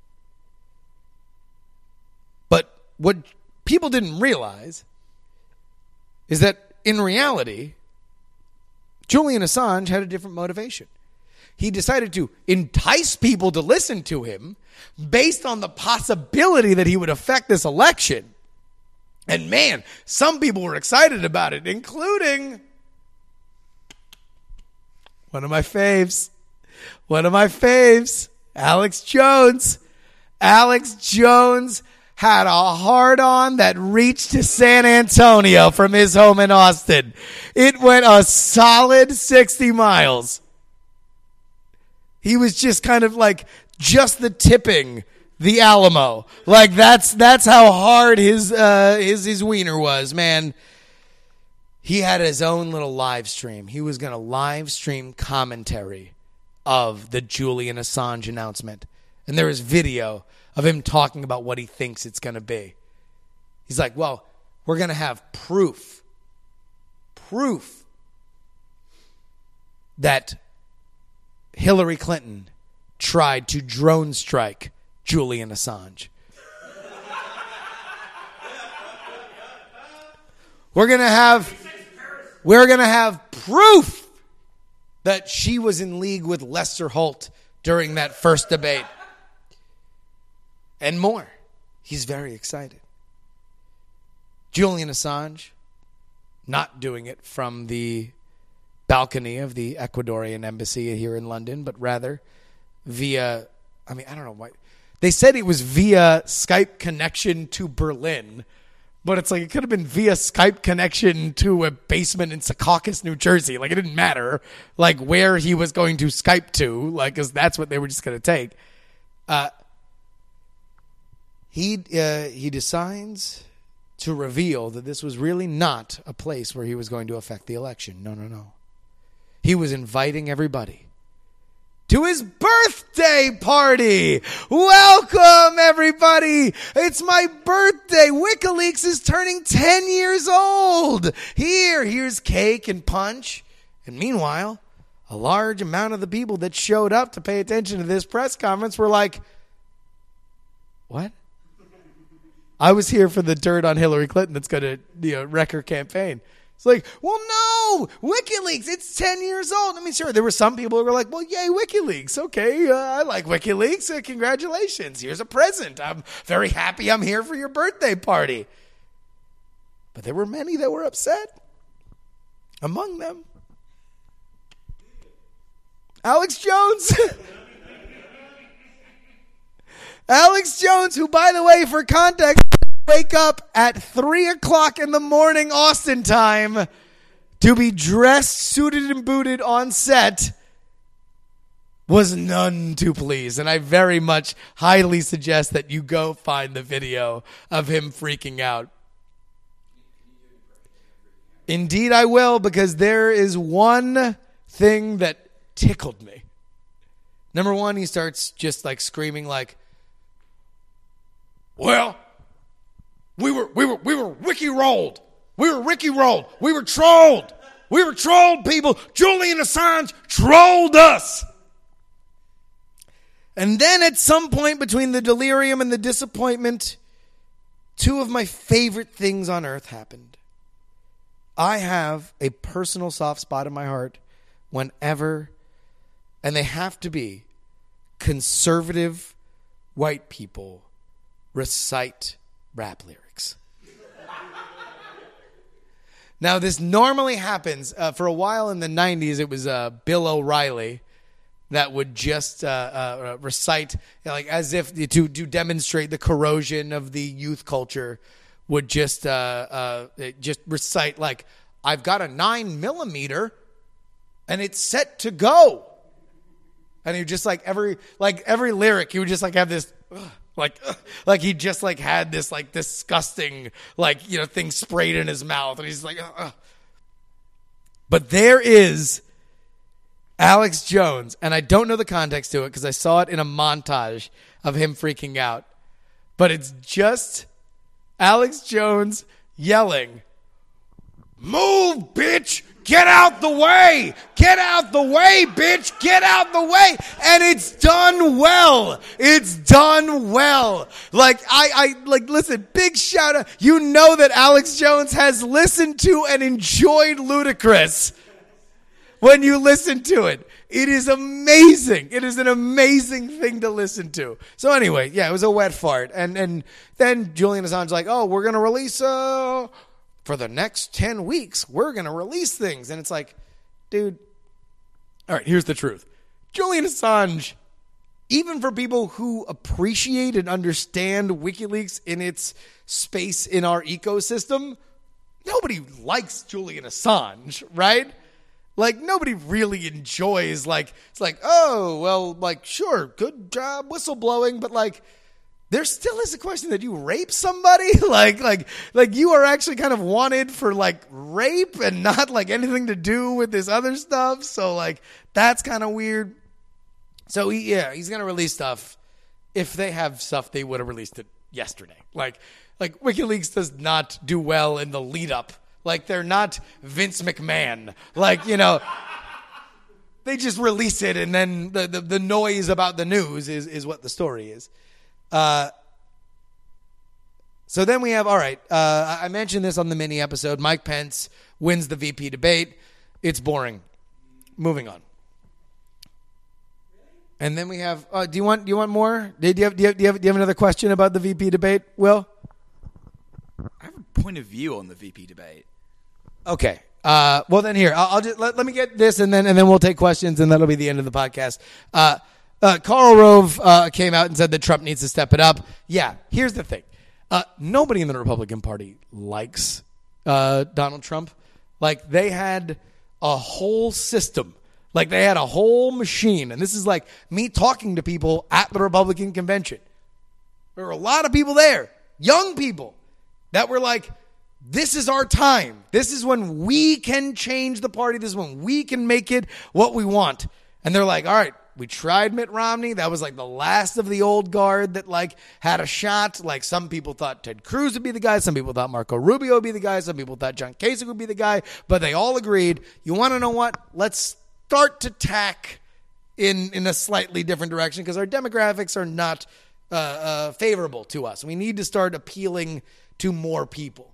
But what people didn't realize is that in reality, Julian Assange had a different motivation. He decided to entice people to listen to him based on the possibility that he would affect this election. And man, some people were excited about it, including one of my faves, Alex Jones. Alex Jones had a hard-on that reached to San Antonio from his home in Austin. It went a solid 60 miles. He was just kind of like just the tipping the Alamo. Like that's how hard his wiener was, man. He had his own little live stream. He was going to live stream commentary of the Julian Assange announcement. And there is video of him talking about what he thinks it's going to be. He's like, well, we're going to have proof that Hillary Clinton tried to drone strike Julian Assange. We're going to have proof that she was in league with Lester Holt during that first debate. And more. He's very excited. Julian Assange, not doing it from the balcony of the Ecuadorian embassy here in London, but rather via, I don't know why. They said it was via Skype connection to Berlin, but it's like it could have been via Skype connection to a basement in Secaucus, New Jersey. Like, it didn't matter, like, where he was going to Skype to, like, because that's what they were just going to take. He decides to reveal that this was really not a place where he was going to affect the election. No. He was inviting everybody to his birthday party. Welcome, everybody. It's my birthday. WikiLeaks is turning 10 years old. Here's cake and punch. And meanwhile, a large amount of the people that showed up to pay attention to this press conference were like, what? I was here for the dirt on Hillary Clinton that's going to wreck her campaign. It's like, well, no, WikiLeaks, it's 10 years old. Sure, there were some people who were like, well, yay, WikiLeaks. Okay, I like WikiLeaks. Congratulations. Here's a present. I'm very happy I'm here for your birthday party. But there were many that were upset. Among them, Alex Jones. Alex Jones, who, by the way, for context, wake up at 3 o'clock in the morning Austin time to be dressed, suited, and booted on set, was none too pleased. And I very much highly suggest that you go find the video of him freaking out. Indeed, I will, because there is one thing that tickled me. Number one, he starts just like screaming like, well, we were Ricky rolled. We were Ricky rolled. We were trolled. We were trolled, people. Julian Assange trolled us. And then at some point between the delirium and the disappointment, two of my favorite things on earth happened. I have a personal soft spot in my heart whenever, and they have to be, conservative white people recite rap lyrics. Now, this normally happens. For a while in the 90s, it was Bill O'Reilly that would just recite, like as if to demonstrate the corrosion of the youth culture, would just recite like, I've got a 9mm and it's set to go. And he just like every lyric, he would just like have this like he just like had this like disgusting like, you know, thing sprayed in his mouth, and he's like, But there is Alex Jones, and I don't know the context to it because I saw it in a montage of him freaking out, but it's just Alex Jones yelling, "Move, bitch! Get out the way! Get out the way, bitch! Get out the way!" And it's done well. It's done well. Like, I listen, big shout out. You know that Alex Jones has listened to and enjoyed Ludacris when you listen to it. It is amazing. It is an amazing thing to listen to. So anyway, yeah, it was a wet fart. And then Julian Assange's like, oh, we're going to release, for the next 10 weeks, we're going to release things. And it's like, dude, all right, here's the truth. Julian Assange, even for people who appreciate and understand WikiLeaks in its space in our ecosystem, nobody likes Julian Assange, right? Like, nobody really enjoys, like, it's like, oh, well, like, sure, good job whistleblowing, but, like, there still is a question that you rape somebody? like you are actually kind of wanted for, like, rape and not, like, anything to do with this other stuff, so, like, that's kind of weird. So, he's going to release stuff. If they have stuff, they would have released it yesterday. Like, WikiLeaks does not do well in the lead-up. Like, they're not Vince McMahon. Like, you know, they just release it, and then the noise about the news is what the story is. So then we have, all right, I mentioned this on the mini episode. Mike Pence wins the VP debate. It's boring. Moving on. And then we have, do you want more? Do you have another question about the VP debate, Will? I have a point of view on the VP debate. Okay. Well, then here, I'll just let me get this, and then we'll take questions, and that'll be the end of the podcast. Karl Rove came out and said that Trump needs to step it up. Yeah, here's the thing. Nobody in the Republican Party likes Donald Trump. Like, they had a whole system. Like, they had a whole machine. And this is like me talking to people at the Republican convention. There were a lot of people there, young people, that were like, this is our time. This is when we can change the party. This is when we can make it what we want. And they're like, all right, we tried Mitt Romney. That was like the last of the old guard that like had a shot. Like, some people thought Ted Cruz would be the guy. Some people thought Marco Rubio would be the guy. Some people thought John Kasich would be the guy. But they all agreed, you want to know what? Let's start to tack in a slightly different direction because our demographics are not favorable to us. We need to start appealing to more people.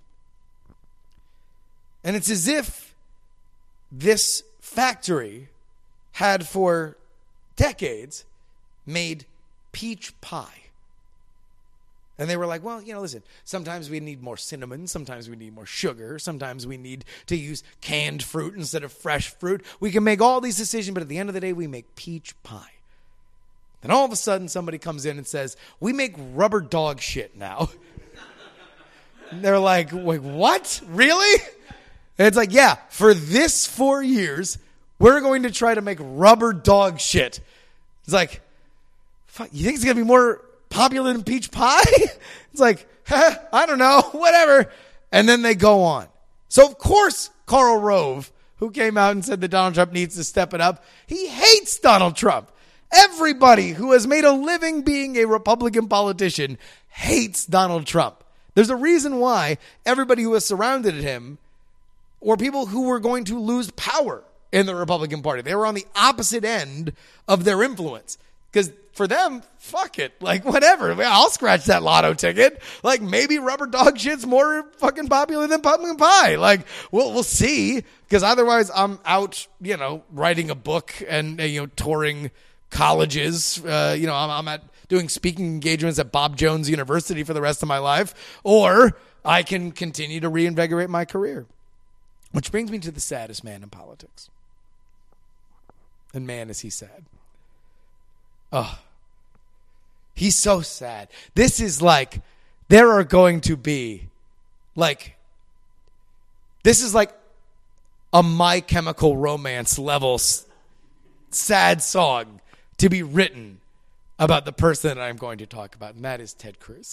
And it's as if this factory had for decades made peach pie. And they were like, well, listen, sometimes we need more cinnamon. Sometimes we need more sugar. Sometimes we need to use canned fruit instead of fresh fruit. We can make all these decisions, but at the end of the day, we make peach pie. Then all of a sudden somebody comes in and says, we make rubber dog shit now. And they're like, wait, what? Really? And it's like, yeah, for this 4 years, we're going to try to make rubber dog shit. It's like, fuck, you think it's going to be more popular than peach pie? It's like, I don't know, whatever. And then they go on. So, of course, Karl Rove, who came out and said that Donald Trump needs to step it up, he hates Donald Trump. Everybody who has made a living being a Republican politician hates Donald Trump. There's a reason why everybody who has surrounded him were people who were going to lose power in the Republican Party. They were on the opposite end of their influence. Because for them, fuck it. Like, whatever. I'll scratch that lotto ticket. Like, maybe rubber dog shit's more fucking popular than pumpkin pie. Like, we'll see. Because otherwise, I'm out, writing a book and, touring colleges. I'm at doing speaking engagements at Bob Jones University for the rest of my life. Or I can continue to reinvigorate my career. Which brings me to the saddest man in politics. And man, is he sad. Oh, he's so sad. This is like, there are going to be, this is like a My Chemical Romance level sad song to be written about the person that I'm going to talk about, and that is Ted Cruz.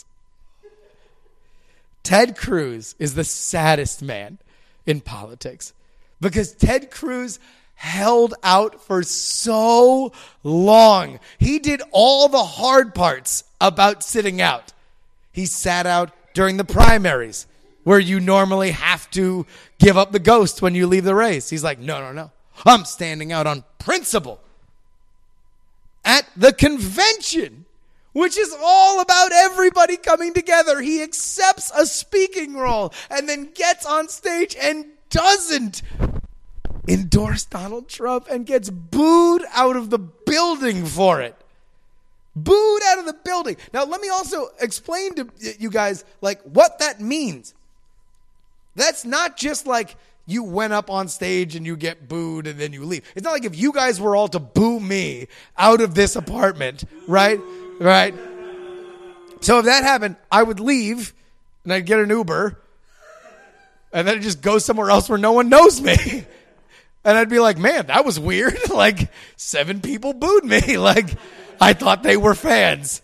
Ted Cruz is the saddest man in politics because Ted Cruz held out for so long. He did all the hard parts about sitting out. He sat out during the primaries where you normally have to give up the ghost when you leave the race. He's like, no. I'm standing out on principle. At the convention, which is all about everybody coming together, he accepts a speaking role and then gets on stage and doesn't endorse Donald Trump and gets booed out of the building for it. Booed out of the building. Now, let me also explain to you guys, what that means. That's not just like you went up on stage and you get booed and then you leave. It's not like if you guys were all to boo me out of this apartment, right? Right? So if that happened, I would leave and I'd get an Uber and then I'd just go somewhere else where no one knows me. And I'd be like, man, that was weird. 7 people booed me. I thought they were fans.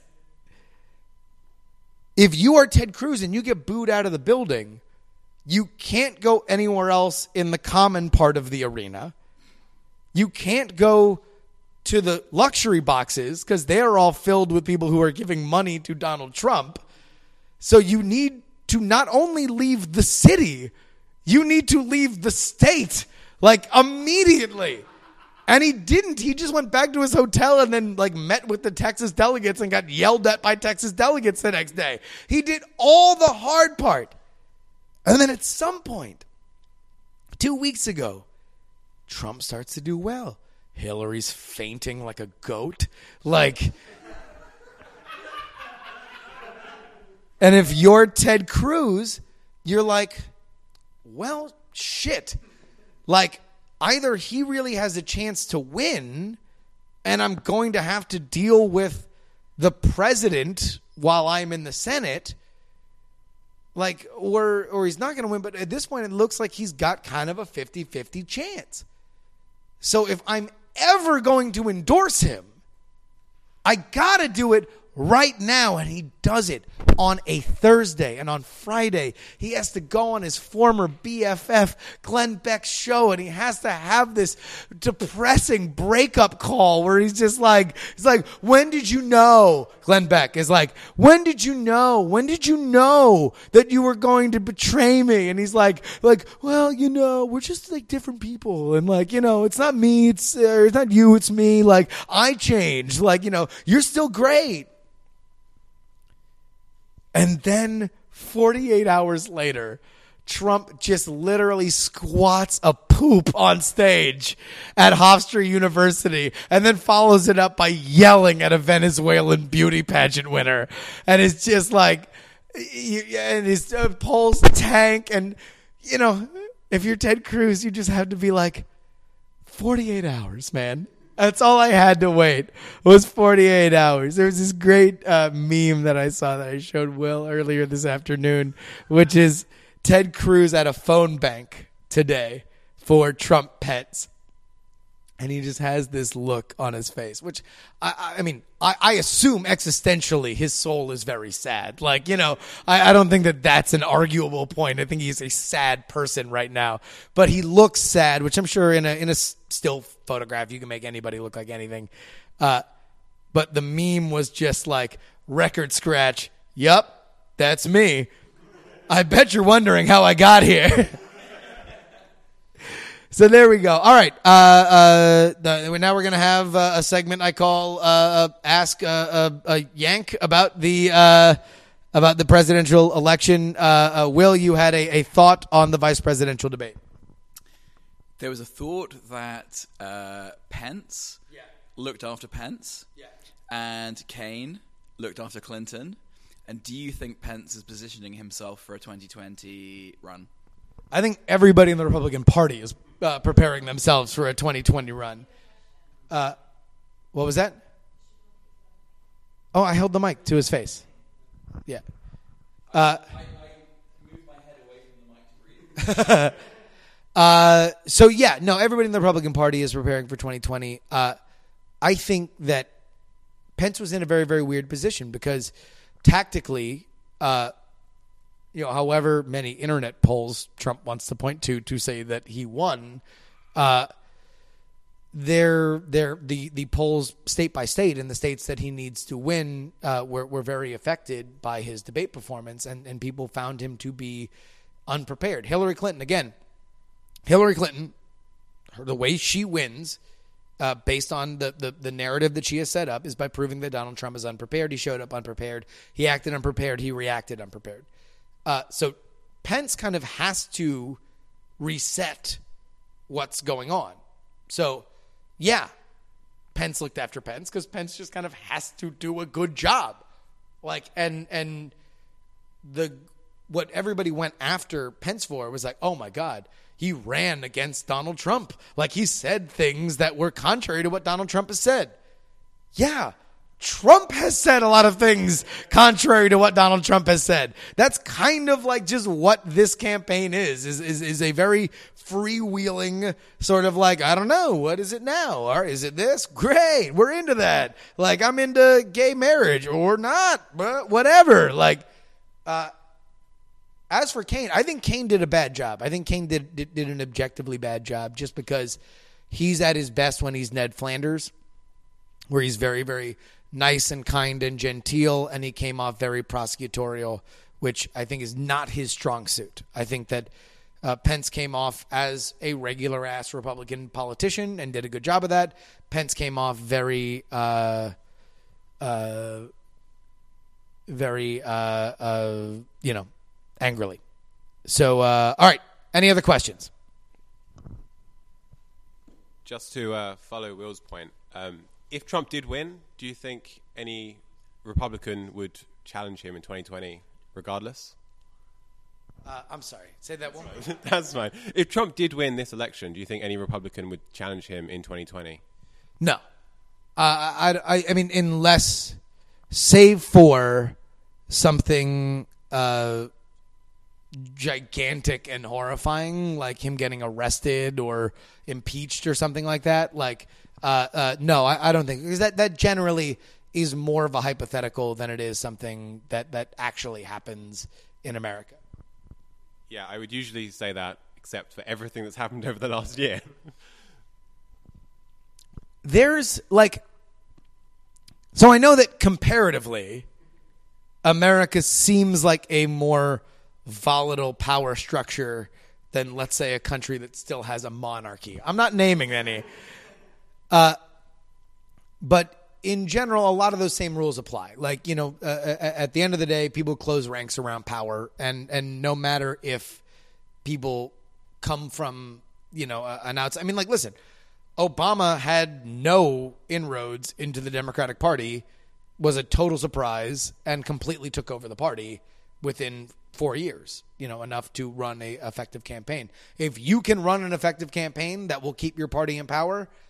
If you are Ted Cruz and you get booed out of the building, you can't go anywhere else in the common part of the arena. You can't go to the luxury boxes because they are all filled with people who are giving money to Donald Trump. So you need to not only leave the city, you need to leave the state. Immediately. And he didn't. He just went back to his hotel and then, met with the Texas delegates and got yelled at by Texas delegates the next day. He did all the hard part. And then at some point, 2 weeks ago, Trump starts to do well. Hillary's fainting like a goat. And if you're Ted Cruz, you're like, well, shit. Either he really has a chance to win, and I'm going to have to deal with the president while I'm in the Senate, or he's not going to win. But at this point, it looks like he's got kind of a 50-50 chance. So if I'm ever going to endorse him, I got to do it right now, and he does it on a Thursday. And on Friday, he has to go on his former BFF Glenn Beck's show, and he has to have this depressing breakup call where he's just when did you know? Glenn Beck is like, when did you know? When did you know that you were going to betray me? And he's like, well, we're just different people, and it's not me, it's not you, it's me. I changed. You're still great. And then 48 hours later, Trump just literally squats a poop on stage at Hofstra University and then follows it up by yelling at a Venezuelan beauty pageant winner. And it's just and his polls tank. And, if you're Ted Cruz, you just have to be 48 hours, man. That's all I had to wait was 48 hours. There was this great meme that I saw that I showed Will earlier this afternoon, which is Ted Cruz at a phone bank today for Trump pets. And he just has this look on his face, which I mean, I assume existentially his soul is very sad. Like, you know, I don't think that that's an arguable point. I think he's a sad person right now, but he looks sad, which I'm sure in a still photograph, you can make anybody look like anything. But the meme was just like record scratch. Yup, that's me. I bet you're wondering how I got here. So there we go. All right. Now we're going to have a segment I call Ask a Yank about the presidential election. Will, you had a thought on the vice presidential debate. There was a thought that Pence looked after Pence and Kaine looked after Clinton. And do you think Pence is positioning himself for a 2020 run? I think everybody in the Republican Party is preparing themselves for a 2020 run. What was that? Oh, I held the mic to his face. Yeah. I moved my head away from the mic to breathe. So yeah, no, everybody in the Republican Party is preparing for 2020. I think that Pence was in a very, very weird position because tactically, however many internet polls Trump wants to point to say that he won, the polls state by state in the states that he needs to win were very affected by his debate performance, and people found him to be unprepared. Hillary Clinton, the way she wins, based on the narrative that she has set up, is by proving that Donald Trump is unprepared. He showed up unprepared. He acted unprepared. He reacted unprepared. So Pence kind of has to reset what's going on. So, yeah, Pence looked after Pence because Pence just kind of has to do a good job. Like, and what everybody went after Pence for was like, oh my God, he ran against Donald Trump. Like, he said things that were contrary to what Donald Trump has said. Yeah. Trump has said a lot of things contrary to what Donald Trump has said. That's kind of like just what this campaign is a very freewheeling sort of like, I don't know, what is it now? Or is it this? Great, we're into that. Like, I'm into gay marriage or not, but whatever. Like, as for Kaine, I think Kaine did a bad job. I think Kaine did an objectively bad job just because he's at his best when he's Ned Flanders, where he's very, very nice and kind and genteel, and he came off very prosecutorial, which I think is not his strong suit. I think that Pence came off as a regular-ass Republican politician and did a good job of that. Pence came off very angrily. So, all right. Any other questions? Just to follow Will's point, if Trump did win, do you think any Republican would challenge him in 2020 regardless? I'm sorry. Say that one more. That's fine. If Trump did win this election, do you think any Republican would challenge him in 2020? No. I mean, unless, save for something gigantic and horrifying, like him getting arrested or impeached or something like that, like, no, I don't think, because that generally is more of a hypothetical than it is something that actually happens in America. Yeah, I would usually say that, except for everything that's happened over the last year. There's like, so I know that comparatively, America seems like a more volatile power structure than, let's say, a country that still has a monarchy. I'm not naming any. But in general, a lot of those same rules apply. Like, at the end of the day, people close ranks around power, and no matter if people come from, an outside. I mean, like, listen, Obama had no inroads into the Democratic Party, was a total surprise, and completely took over the party within 4 years, enough to run a effective campaign. If you can run an effective campaign that will keep your party in power,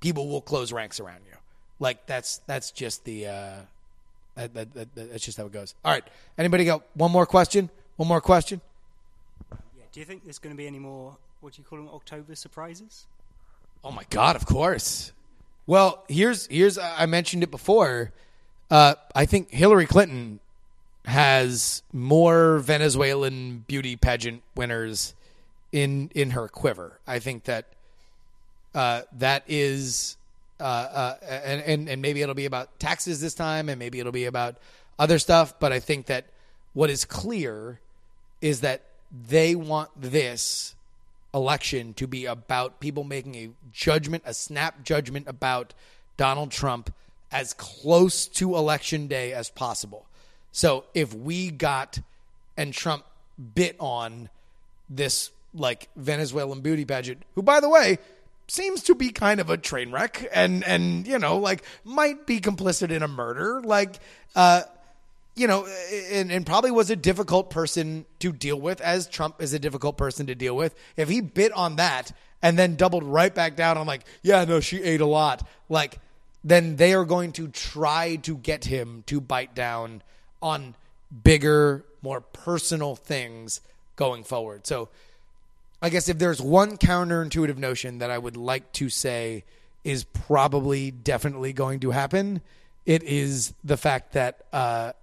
people will close ranks around you. Like that's just the that's just how it goes. All right, anybody got one more question? One more question? Yeah. Do you think there's going to be any more, what do you call them, October surprises? Oh my God, of course. Well, here's I mentioned it before. I think Hillary Clinton has more Venezuelan beauty pageant winners in her quiver. I think that that is and maybe it'll be about taxes this time, and maybe it'll be about other stuff. But I think that what is clear is that they want this election to be about people making a judgment, a snap judgment about Donald Trump as close to election day as possible. So if we got and Trump bit on this like Venezuelan beauty pageant, who by the way seems to be kind of a train wreck and you know, like might be complicit in a murder, like you know, and probably was a difficult person to deal with, as Trump is a difficult person to deal with. If he bit on that and then doubled right back down on like, yeah, no, she ate a lot, like, then they are going to try to get him to bite down on bigger, more personal things going forward. So I guess if there's one counterintuitive notion that I would like to say is probably definitely going to happen, it is the fact that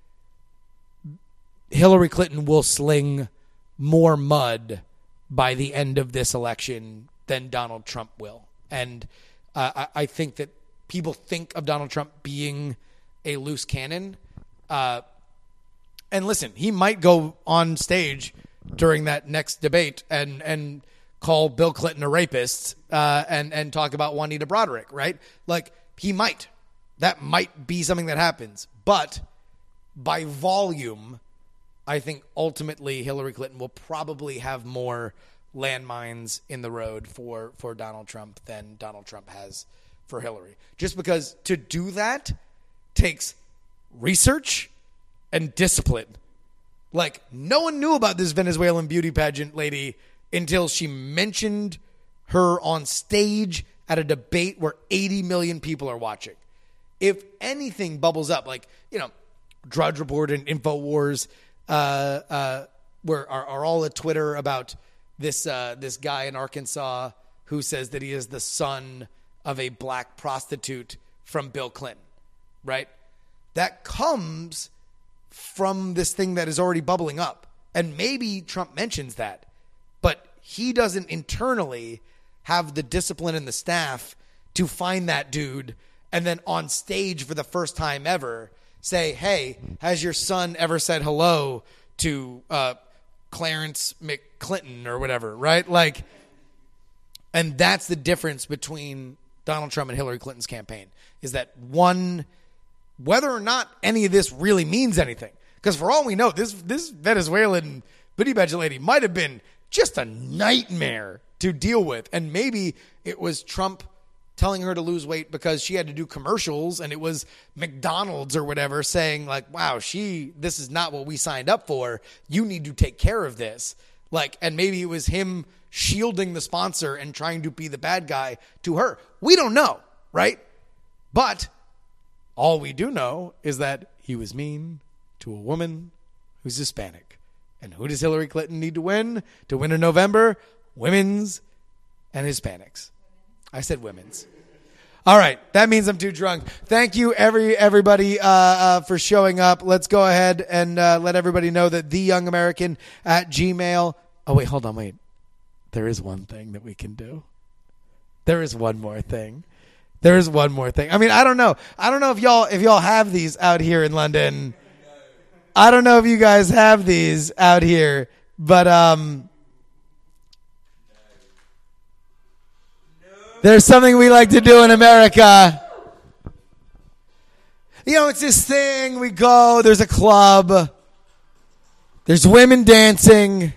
Hillary Clinton will sling more mud by the end of this election than Donald Trump will. And I think that people think of Donald Trump being a loose cannon. And listen, he might go on stage during that next debate and call Bill Clinton a rapist and talk about Juanita Broderick, right? Like, he might. That might be something that happens. But by volume, I think ultimately Hillary Clinton will probably have more landmines in the road for Donald Trump than Donald Trump has for Hillary. Just because to do that takes research and discipline. Like, no one knew about this Venezuelan beauty pageant lady until she mentioned her on stage at a debate where 80 million people are watching. If anything bubbles up, like, you know, Drudge Report and InfoWars are all at Twitter about this guy in Arkansas who says that he is the son of a black prostitute from Bill Clinton, right? That comes from this thing that is already bubbling up. And maybe Trump mentions that, but he doesn't internally have the discipline and the staff to find that dude and then on stage for the first time ever say, hey, has your son ever said hello to Clarence McClinton or whatever, right? Like, and that's the difference between Donald Trump and Hillary Clinton's campaign, is that one, whether or not any of this really means anything, because for all we know, this Venezuelan beauty pageant lady might have been just a nightmare to deal with, and maybe it was Trump telling her to lose weight because she had to do commercials, and it was McDonald's or whatever saying like, wow, this is not what we signed up for. You need to take care of this. Like, and maybe it was him shielding the sponsor and trying to be the bad guy to her. We don't know, right? But all we do know is that he was mean to a woman who's Hispanic. And who does Hillary Clinton need to win in November? Women's and Hispanics. I said women's. All right. That means I'm too drunk. Thank you, everybody, for showing up. Let's go ahead and let everybody know that theyoungamerican@gmail. Oh, wait. Hold on. Wait. There is one thing that we can do. There is one more thing. I mean, I don't know. I don't know if y'all have these out here in London. I don't know if you guys have these out here, but there's something we like to do in America. You know, it's this thing. We go, there's a club. There's women dancing.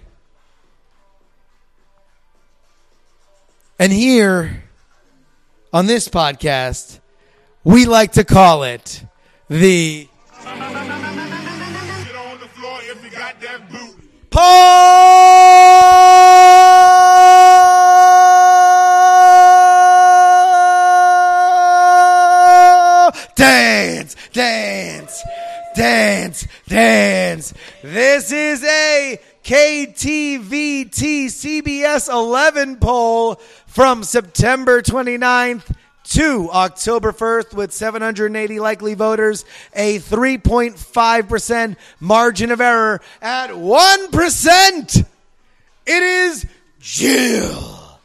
And here, on this podcast, we like to call it the Get on the floor if you got that boot. Dance. This is a KTVT CBS 11 poll from September 29th to October 1st with 780 likely voters, a 3.5% margin of error at 1%. It is Jill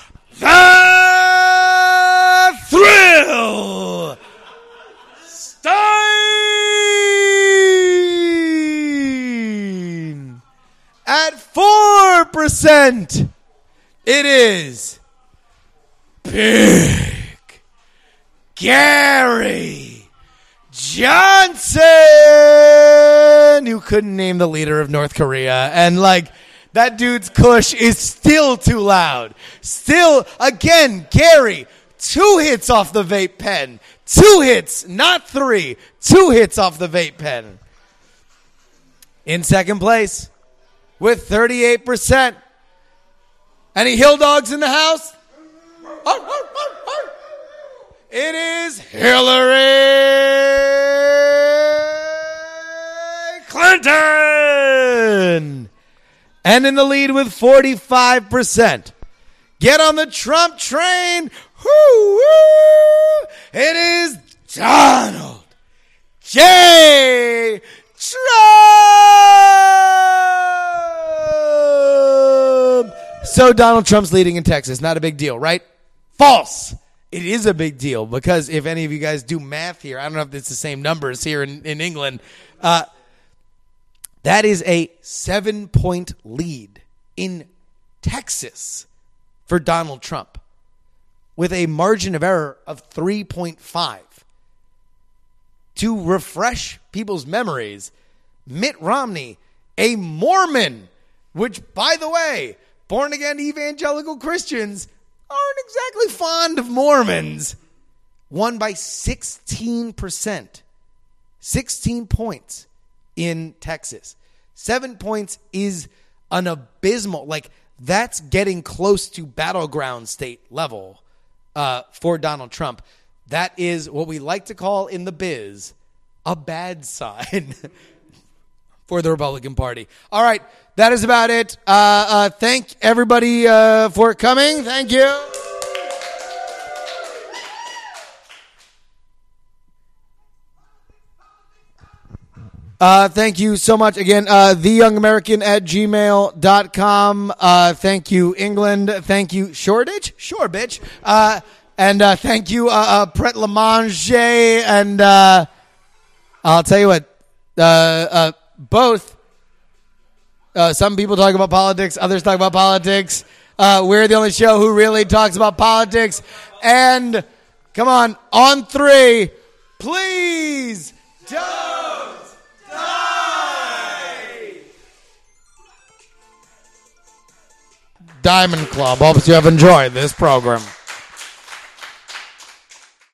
the Thrill Stein. At 4%, it is Big Gary Johnson, who couldn't name the leader of North Korea. And, like, that dude's kush is still too loud. Still, again, Gary, 2 hits off the vape pen. 2 hits, not 3. 2 hits off the vape pen. In second place, with 38%. Any hill dogs in the house? It is Hillary Clinton. And in the lead with 45%. Get on the Trump train. Woo-woo. It is Donald J. Trump. So Donald Trump's leading in Texas. Not a big deal, right? False. It is a big deal because if any of you guys do math here, I don't know if it's the same numbers here in England. That is a 7-point lead in Texas for Donald Trump with a margin of error of 3.5. To refresh people's memories, Mitt Romney, a Mormon, which, by the way, born-again evangelical Christians aren't exactly fond of Mormons, won by 16%. 16 points in Texas. 7 points is an abysmal, like, that's getting close to battleground state level for Donald Trump. That is what we like to call in the biz a bad sign for the Republican Party. All right, that is about it. Thank everybody for coming. Thank you. Thank you so much. Again, theyoungamerican@gmail.com. Thank you, England. Thank you, Shoreditch. Sure, bitch. And thank you, Pret Lamange. And I'll tell you what, both. Some people talk about politics. Others talk about politics. We're the only show who really talks about politics. And come on 3, please don't die. Diamond Club hopes you have enjoyed this program.